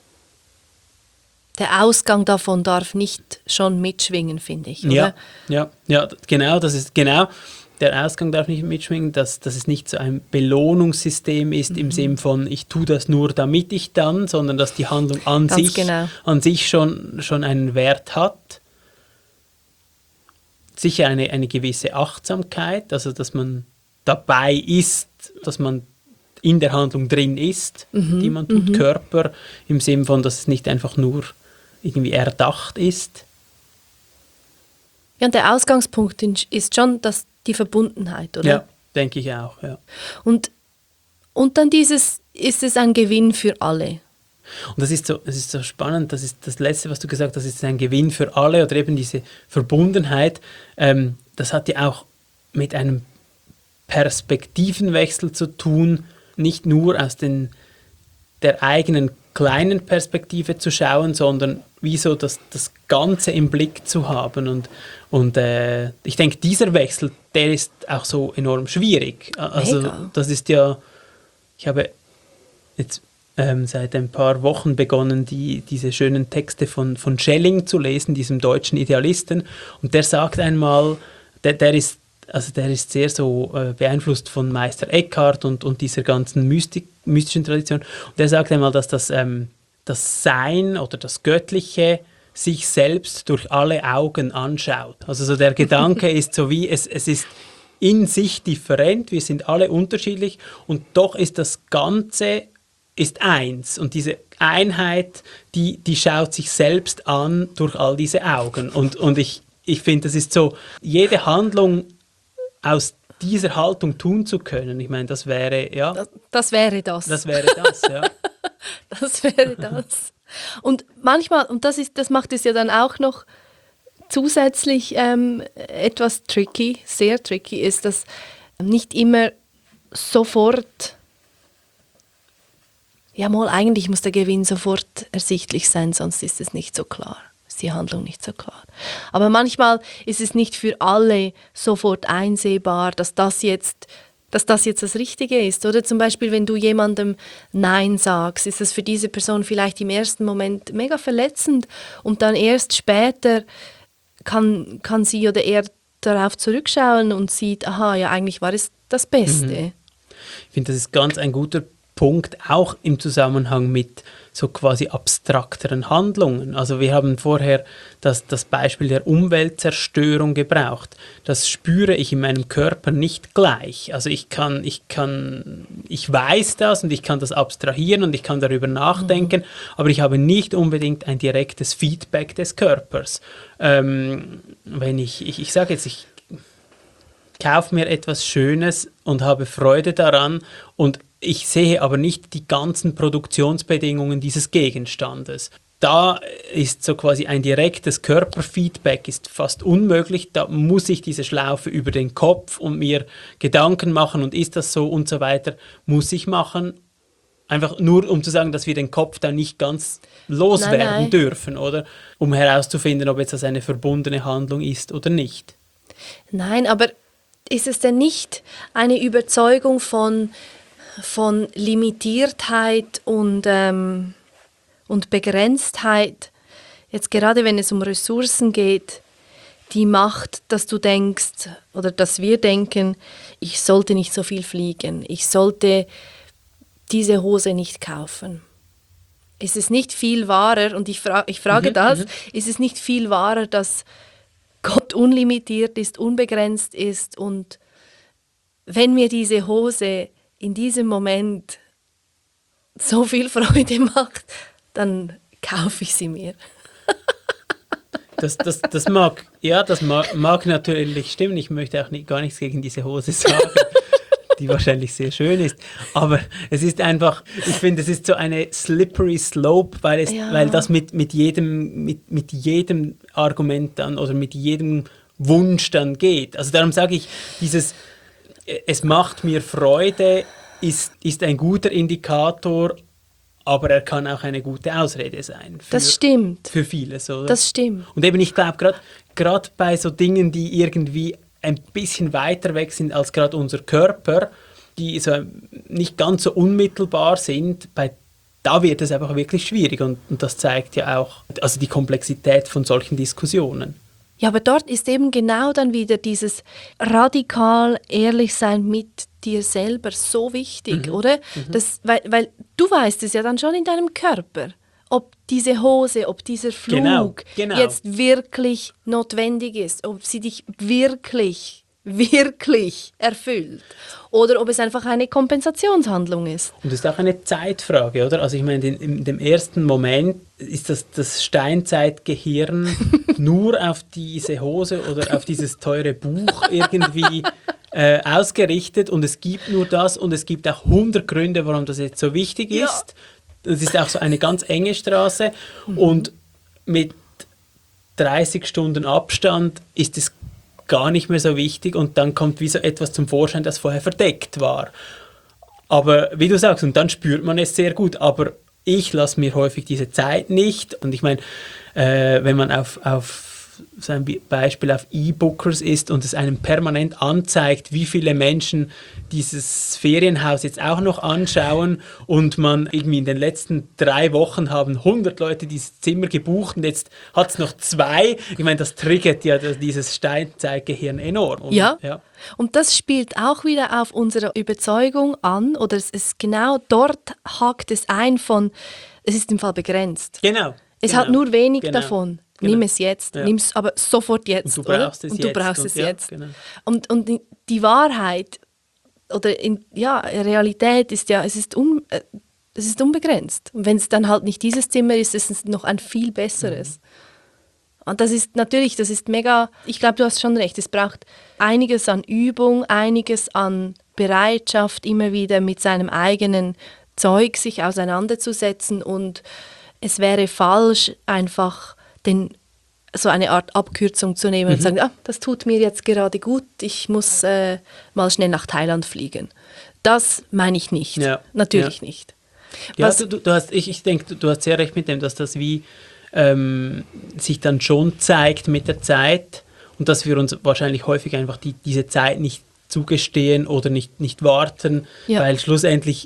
Der Ausgang davon darf nicht schon mitschwingen, finde ich. Oder? Ja, ja, ja, genau, das ist genau. der Ausgang darf nicht mitschwingen, dass, dass es nicht so ein Belohnungssystem ist mhm. im Sinn von, ich tue das nur, damit ich dann, sondern dass die Handlung an Ganz sich, genau. an sich schon, schon einen Wert hat. Sicher eine, eine gewisse Achtsamkeit, also dass man dabei ist, dass man in der Handlung drin ist, Mhm. die man tut, Mhm. Körper, im Sinn von, dass es nicht einfach nur irgendwie erdacht ist. Ja, und der Ausgangspunkt ist schon das, die Verbundenheit, oder? Ja, denke ich auch, ja. Und, und dann dieses, ist es ein Gewinn für alle. Und das ist so, das ist so spannend, das ist das Letzte, was du gesagt hast, ist ein Gewinn für alle oder eben diese Verbundenheit. Ähm, das hat ja auch mit einem Perspektivenwechsel zu tun, nicht nur aus den, der eigenen kleinen Perspektive zu schauen, sondern wie so das, das Ganze im Blick zu haben. Und, und äh, ich denke, dieser Wechsel, der ist auch so enorm schwierig. Also Mega. das ist ja, ich habe jetzt ähm, seit ein paar Wochen begonnen, die, diese schönen Texte von, von Schelling zu lesen, diesem deutschen Idealisten. Und der sagt einmal, der, der ist Also der ist sehr so äh, beeinflusst von Meister Eckhart und, und dieser ganzen Mystik, mystischen Tradition. Und der sagt einmal, dass das, ähm, das Sein oder das Göttliche sich selbst durch alle Augen anschaut. Also so der Gedanke ist so wie, es, es ist in sich different, wir sind alle unterschiedlich und doch ist das Ganze ist eins. Und diese Einheit, die, die schaut sich selbst an durch all diese Augen. Und, und ich, ich finde, das ist so, jede Handlung aus dieser Haltung tun zu können, ich meine, das wäre, ja. Das, das wäre das. Das wäre das, ja. Das wäre das. Und manchmal, und das, ist, das macht es ja dann auch noch zusätzlich ähm, etwas tricky, sehr tricky, ist, dass nicht immer sofort, ja mal, eigentlich muss der Gewinn sofort ersichtlich sein, sonst ist es nicht so klar. Ist die Handlung nicht so klar. Aber manchmal ist es nicht für alle sofort einsehbar, dass das jetzt, dass das jetzt das Richtige ist. Oder zum Beispiel, wenn du jemandem Nein sagst, ist das für diese Person vielleicht im ersten Moment mega verletzend und dann erst später kann, kann sie oder er darauf zurückschauen und sieht, aha, ja, eigentlich war es das Beste. Mhm. Ich finde, das ist ganz ein guter Punkt, auch im Zusammenhang mit so quasi abstrakteren Handlungen. Also wir haben vorher das, das Beispiel der Umweltzerstörung gebraucht. Das spüre ich in meinem Körper nicht gleich. Also ich kann, ich kann, ich weiß das und ich kann das abstrahieren und ich kann darüber nachdenken, mhm. aber ich habe nicht unbedingt ein direktes Feedback des Körpers. Ähm, wenn ich, ich, ich sage jetzt, ich kaufe mir etwas Schönes und habe Freude daran und ich sehe aber nicht die ganzen Produktionsbedingungen dieses Gegenstandes. Da ist so quasi ein direktes Körperfeedback ist fast unmöglich. Da muss ich diese Schlaufe über den Kopf und mir Gedanken machen und ist das so und so weiter, muss ich machen. Einfach nur, um zu sagen, dass wir den Kopf da nicht ganz loswerden nein, nein. dürfen, oder? Um herauszufinden, ob jetzt das eine verbundene Handlung ist oder nicht. Nein, aber ist es denn nicht eine Überzeugung von von Limitiertheit und, ähm, und Begrenztheit, jetzt gerade wenn es um Ressourcen geht, die macht, dass du denkst oder dass wir denken, ich sollte nicht so viel fliegen, ich sollte diese Hose nicht kaufen. Ist es nicht viel wahrer, und ich, fra- ich frage mhm, das, mhm. ist es nicht viel wahrer, dass Gott unlimitiert ist, unbegrenzt ist und wenn mir diese Hose in diesem Moment so viel Freude macht, dann kaufe ich sie mir. Das, das, das mag, ja, das mag, mag natürlich stimmen. Ich möchte auch nicht, gar nichts gegen diese Hose sagen, die wahrscheinlich sehr schön ist. Aber es ist einfach, ich finde, es ist so eine slippery slope, weil, es, Ja. weil das mit, mit, jedem, mit, mit jedem Argument dann oder mit jedem Wunsch dann geht. Also darum sage ich, dieses es macht mir Freude, ist, ist ein guter Indikator, aber er kann auch eine gute Ausrede sein. Für, Das stimmt. Für vieles, oder? Das stimmt. Und eben, ich glaube, gerade bei so Dingen, die irgendwie ein bisschen weiter weg sind als gerade unser Körper, die so nicht ganz so unmittelbar sind, bei, da wird es einfach wirklich schwierig. Und, und das zeigt ja auch also die Komplexität von solchen Diskussionen. Ja, aber dort ist eben genau dann wieder dieses radikal ehrlich sein mit dir selber so wichtig, Mhm. oder? Mhm. Das, weil, weil du weißt es ja dann schon in deinem Körper, ob diese Hose, ob dieser Flug Genau, genau. jetzt wirklich notwendig ist, ob sie dich wirklich, wirklich erfüllt oder ob es einfach eine Kompensationshandlung ist. Und das ist auch eine Zeitfrage, oder? Also ich meine, in, in dem ersten Moment ist das, das Steinzeitgehirn nur auf diese Hose oder auf dieses teure Buch irgendwie äh, ausgerichtet und es gibt nur das und es gibt auch hundert Gründe, warum das jetzt so wichtig Ja. ist. Das ist auch so eine ganz enge Straße und mit dreißig Stunden Abstand ist es gar nicht mehr so wichtig und dann kommt wie so etwas zum Vorschein, das vorher verdeckt war. Aber wie du sagst, und dann spürt man es sehr gut, aber ich lasse mir häufig diese Zeit nicht und ich meine, äh, wenn man auf, auf so ein Beispiel auf E-Bookers ist und es einem permanent anzeigt, wie viele Menschen dieses Ferienhaus jetzt auch noch anschauen und man irgendwie in den letzten drei Wochen haben hundert Leute dieses Zimmer gebucht und jetzt hat es noch zwei. Ich meine, das triggert ja dieses Steinzeitgehirn enorm. Und, Ja. ja. Und das spielt auch wieder auf unsere Überzeugung an, oder es ist genau dort hakt es ein von, es ist im Fall begrenzt. Genau. Es genau, hat nur wenig genau, davon. genau. Nimm es jetzt, Ja. nimm es aber sofort jetzt. Und du brauchst oder? es und du jetzt. brauchst Und es ja, jetzt. genau. Und, und die- die Wahrheit oder in, ja, Realität ist ja, es ist, un, äh, es ist unbegrenzt. Und wenn es dann halt nicht dieses Zimmer ist, ist es noch ein viel besseres. Und das ist natürlich, das ist mega, ich glaube, du hast schon recht, es braucht einiges an Übung, einiges an Bereitschaft, immer wieder mit seinem eigenen Zeug sich auseinanderzusetzen und es wäre falsch, einfach den, so eine Art Abkürzung zu nehmen und zu sagen, ah, das tut mir jetzt gerade gut, ich muss äh, mal schnell nach Thailand fliegen. Das meine ich nicht, Ja, natürlich ja. nicht. Ja, Was- du, du, du hast, ich, ich denke, du, du hast sehr recht mit dem, dass das wie ähm, sich dann schon zeigt mit der Zeit und dass wir uns wahrscheinlich häufig einfach die, diese Zeit nicht zugestehen oder nicht, nicht warten, Ja. weil schlussendlich,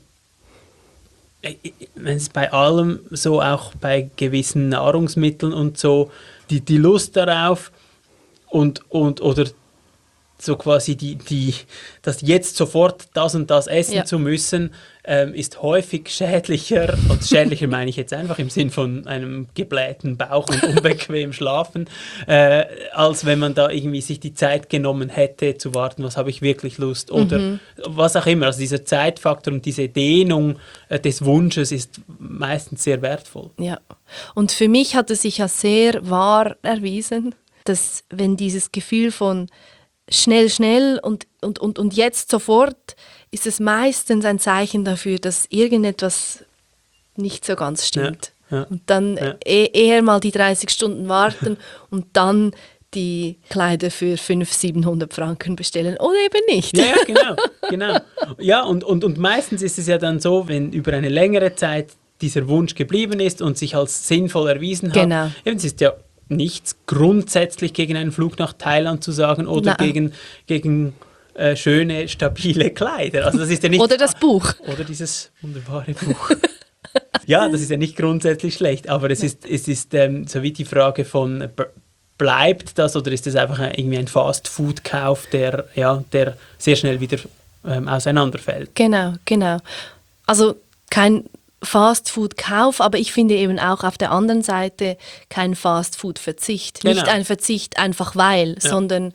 äh, wenn es bei allem so, auch bei gewissen Nahrungsmitteln und so, die, die Lust darauf und, und oder so quasi die, die, das jetzt sofort das und das essen Ja. zu müssen, ähm, ist häufig schädlicher, und schädlicher meine ich jetzt einfach im Sinn von einem geblähten Bauch und unbequem schlafen, äh, als wenn man da irgendwie sich die Zeit genommen hätte, zu warten, was habe ich wirklich Lust oder was auch immer. Also dieser Zeitfaktor und diese Dehnung äh, des Wunsches ist meistens sehr wertvoll. Ja, und für mich hat es sich ja sehr wahr erwiesen, dass wenn dieses Gefühl von schnell, schnell und, und, und, und jetzt sofort, ist es meistens ein Zeichen dafür, dass irgendetwas nicht so ganz stimmt. Ja, ja, und dann ja. eh, eher mal die dreißig Stunden warten und dann die Kleider für fünfhundert, siebenhundert Franken bestellen oder eben nicht. Ja, ja, genau, genau. Ja, und, und, und meistens ist es ja dann so, wenn über eine längere Zeit dieser Wunsch geblieben ist und sich als sinnvoll erwiesen hat. Genau. Eben, es ist ja nichts grundsätzlich gegen einen Flug nach Thailand zu sagen oder Nein. gegen, gegen äh, schöne, stabile Kleider. Also das ist ja nicht, Oder das Buch. Oder dieses wunderbare Buch. Ja, das ist ja nicht grundsätzlich schlecht, aber es ist, es ist ähm, so wie die Frage von, äh, bleibt das oder ist das einfach ein, irgendwie ein Fast-Food-Kauf, der, ja, der sehr schnell wieder ähm, auseinanderfällt? Genau, genau. Also kein Fastfood-Kauf, aber ich finde eben auch auf der anderen Seite kein Fastfood-Verzicht. Genau. Nicht ein Verzicht einfach weil, Ja. sondern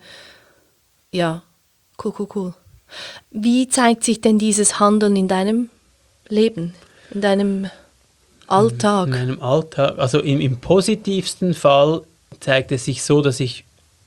ja, cool, cool, cool. Wie zeigt sich denn dieses Handeln in deinem Leben, in deinem Alltag? In meinem Alltag, also im, im positivsten Fall zeigt es sich so, dass ich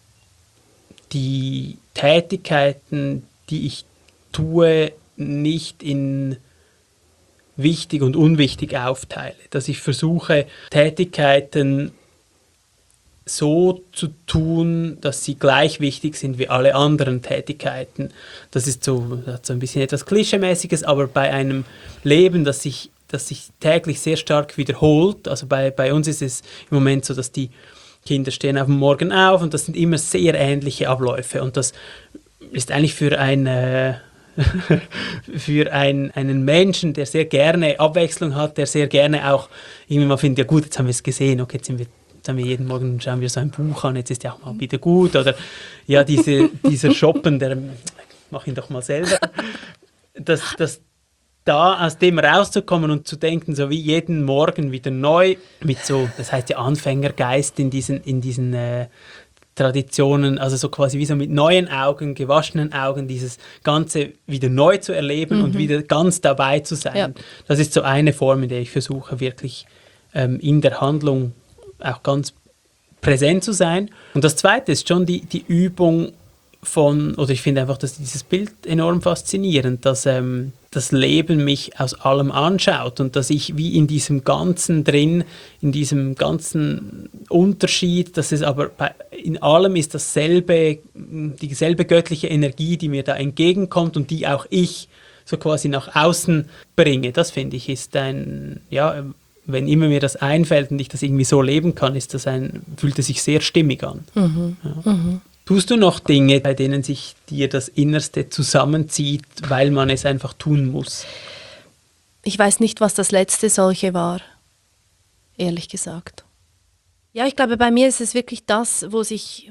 die Tätigkeiten, die ich tue, nicht in wichtig und unwichtig aufteile. Dass ich versuche, Tätigkeiten so zu tun, dass sie gleich wichtig sind wie alle anderen Tätigkeiten. Das ist so, das hat so ein bisschen etwas Klischeemäßiges, aber bei einem Leben, das sich, das sich täglich sehr stark wiederholt, also bei, bei uns ist es im Moment so, dass die Kinder stehen auf dem Morgen auf und das sind immer sehr ähnliche Abläufe und das ist eigentlich für ein äh, für ein, einen Menschen, der sehr gerne Abwechslung hat, der sehr gerne auch irgendwie mal findet, ja gut, jetzt haben wir es gesehen, okay, jetzt sind wir sagen wir, jeden Morgen schauen wir so ein Buch an, jetzt ist ja auch mal wieder gut. Oder ja, diese, dieser Shoppen, der, mach ihn doch mal selber. Dass, dass da aus dem rauszukommen und zu denken, so wie jeden Morgen wieder neu, mit so, das heißt ja Anfängergeist in diesen, in diesen äh, Traditionen, also so quasi wie so mit neuen Augen, gewaschenen Augen, dieses Ganze wieder neu zu erleben mhm. und wieder ganz dabei zu sein. Ja. Das ist so eine Form, in der ich versuche, wirklich ähm, in der Handlung auch ganz präsent zu sein. Und das Zweite ist schon die, die Übung von, oder ich finde einfach, dass dieses Bild enorm faszinierend, dass ähm, das Leben mich aus allem anschaut und dass ich wie in diesem Ganzen drin, in diesem ganzen Unterschied, dass es aber bei, in allem ist dasselbe, dieselbe göttliche Energie, die mir da entgegenkommt und die auch ich so quasi nach außen bringe. Das finde ich ist ein, ja, wenn immer mir das einfällt und ich das irgendwie so leben kann, ist das ein, fühlt es sich sehr stimmig an. Mhm. Ja. Mhm. Tust du noch Dinge, bei denen sich dir das Innerste zusammenzieht, weil man es einfach tun muss? Ich weiß nicht, was das letzte solche war, ehrlich gesagt. Ja, ich glaube, bei mir ist es wirklich das, wo sich,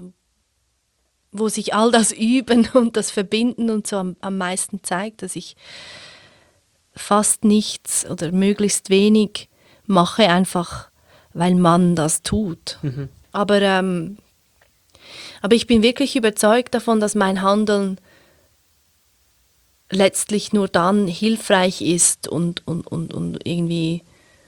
wo sich all das Üben und das Verbinden und so am, am meisten zeigt, dass ich fast nichts oder möglichst wenig mache, einfach weil man das tut. Mhm. Aber ähm, Aber ich bin wirklich überzeugt davon, dass mein Handeln letztlich nur dann hilfreich ist und, und, und, und irgendwie,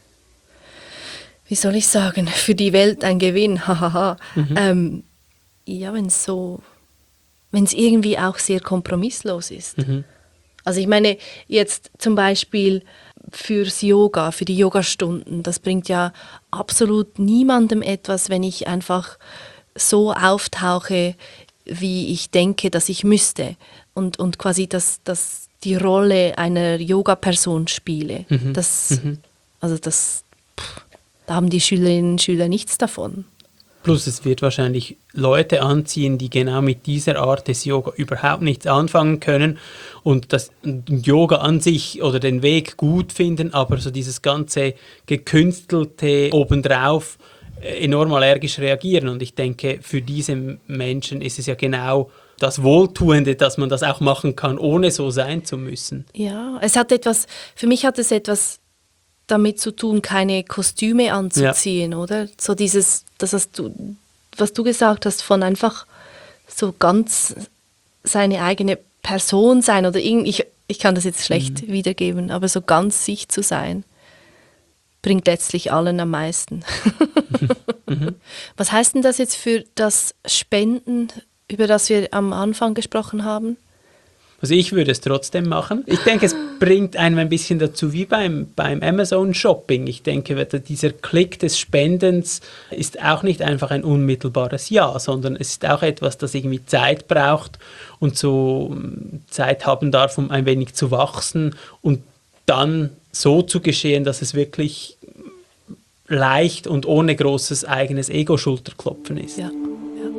wie soll ich sagen, für die Welt ein Gewinn, hahaha. mhm. ähm, ja, wenn es so, wenn es irgendwie auch sehr kompromisslos ist. Mhm. Also ich meine, jetzt zum Beispiel fürs Yoga, für die Yogastunden, das bringt ja absolut niemandem etwas, wenn ich einfach so auftauche, wie ich denke, dass ich müsste und, und quasi das, das die Rolle einer Yoga-Person spiele. Mhm. Das, mhm. Also das, pff, da haben die Schülerinnen und Schüler nichts davon. Plus es wird wahrscheinlich Leute anziehen, die genau mit dieser Art des Yoga überhaupt nichts anfangen können und das Yoga an sich oder den Weg gut finden, aber so dieses ganze gekünstelte obendrauf enorm allergisch reagieren. Und ich denke, für diese Menschen ist es ja genau das Wohltuende, dass man das auch machen kann, ohne so sein zu müssen. Ja, es hat etwas, für mich hat es etwas damit zu tun, keine Kostüme anzuziehen, ja. Oder? So dieses, das hast du, was du gesagt hast, von einfach so ganz seine eigene Person sein oder irgendwie, ich, ich kann das jetzt schlecht mhm. wiedergeben, aber so ganz sich zu sein, bringt letztlich allen am meisten. mhm. Was heißt denn das jetzt für das Spenden, über das wir am Anfang gesprochen haben? Also ich würde es trotzdem machen. Ich denke, es bringt einem ein bisschen dazu wie beim, beim Amazon-Shopping. Ich denke, dieser Klick des Spendens ist auch nicht einfach ein unmittelbares Ja, sondern es ist auch etwas, das irgendwie Zeit braucht und so Zeit haben darf, um ein wenig zu wachsen und dann so zu geschehen, dass es wirklich leicht und ohne großes eigenes Ego-Schulterklopfen ist. Ja. Ja.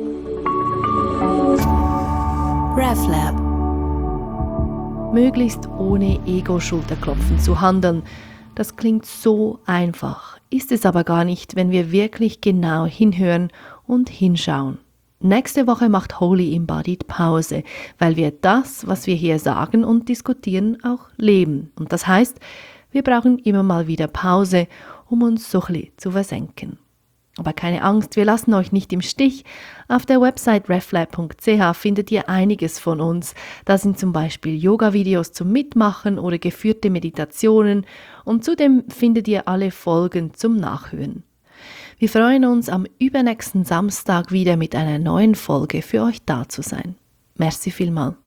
RefLab. Möglichst ohne Ego-Schulterklopfen zu handeln, das klingt so einfach, ist es aber gar nicht, wenn wir wirklich genau hinhören und hinschauen. Nächste Woche macht Holy Embodied Pause, weil wir das, was wir hier sagen und diskutieren, auch leben. Und das heißt, wir brauchen immer mal wieder Pause, um uns so ein bisschen zu versenken. Aber keine Angst, wir lassen euch nicht im Stich. Auf der Website reflab punkt c h findet ihr einiges von uns. Da sind zum Beispiel Yoga-Videos zum Mitmachen oder geführte Meditationen und zudem findet ihr alle Folgen zum Nachhören. Wir freuen uns, am übernächsten Samstag wieder mit einer neuen Folge für euch da zu sein. Merci vielmals.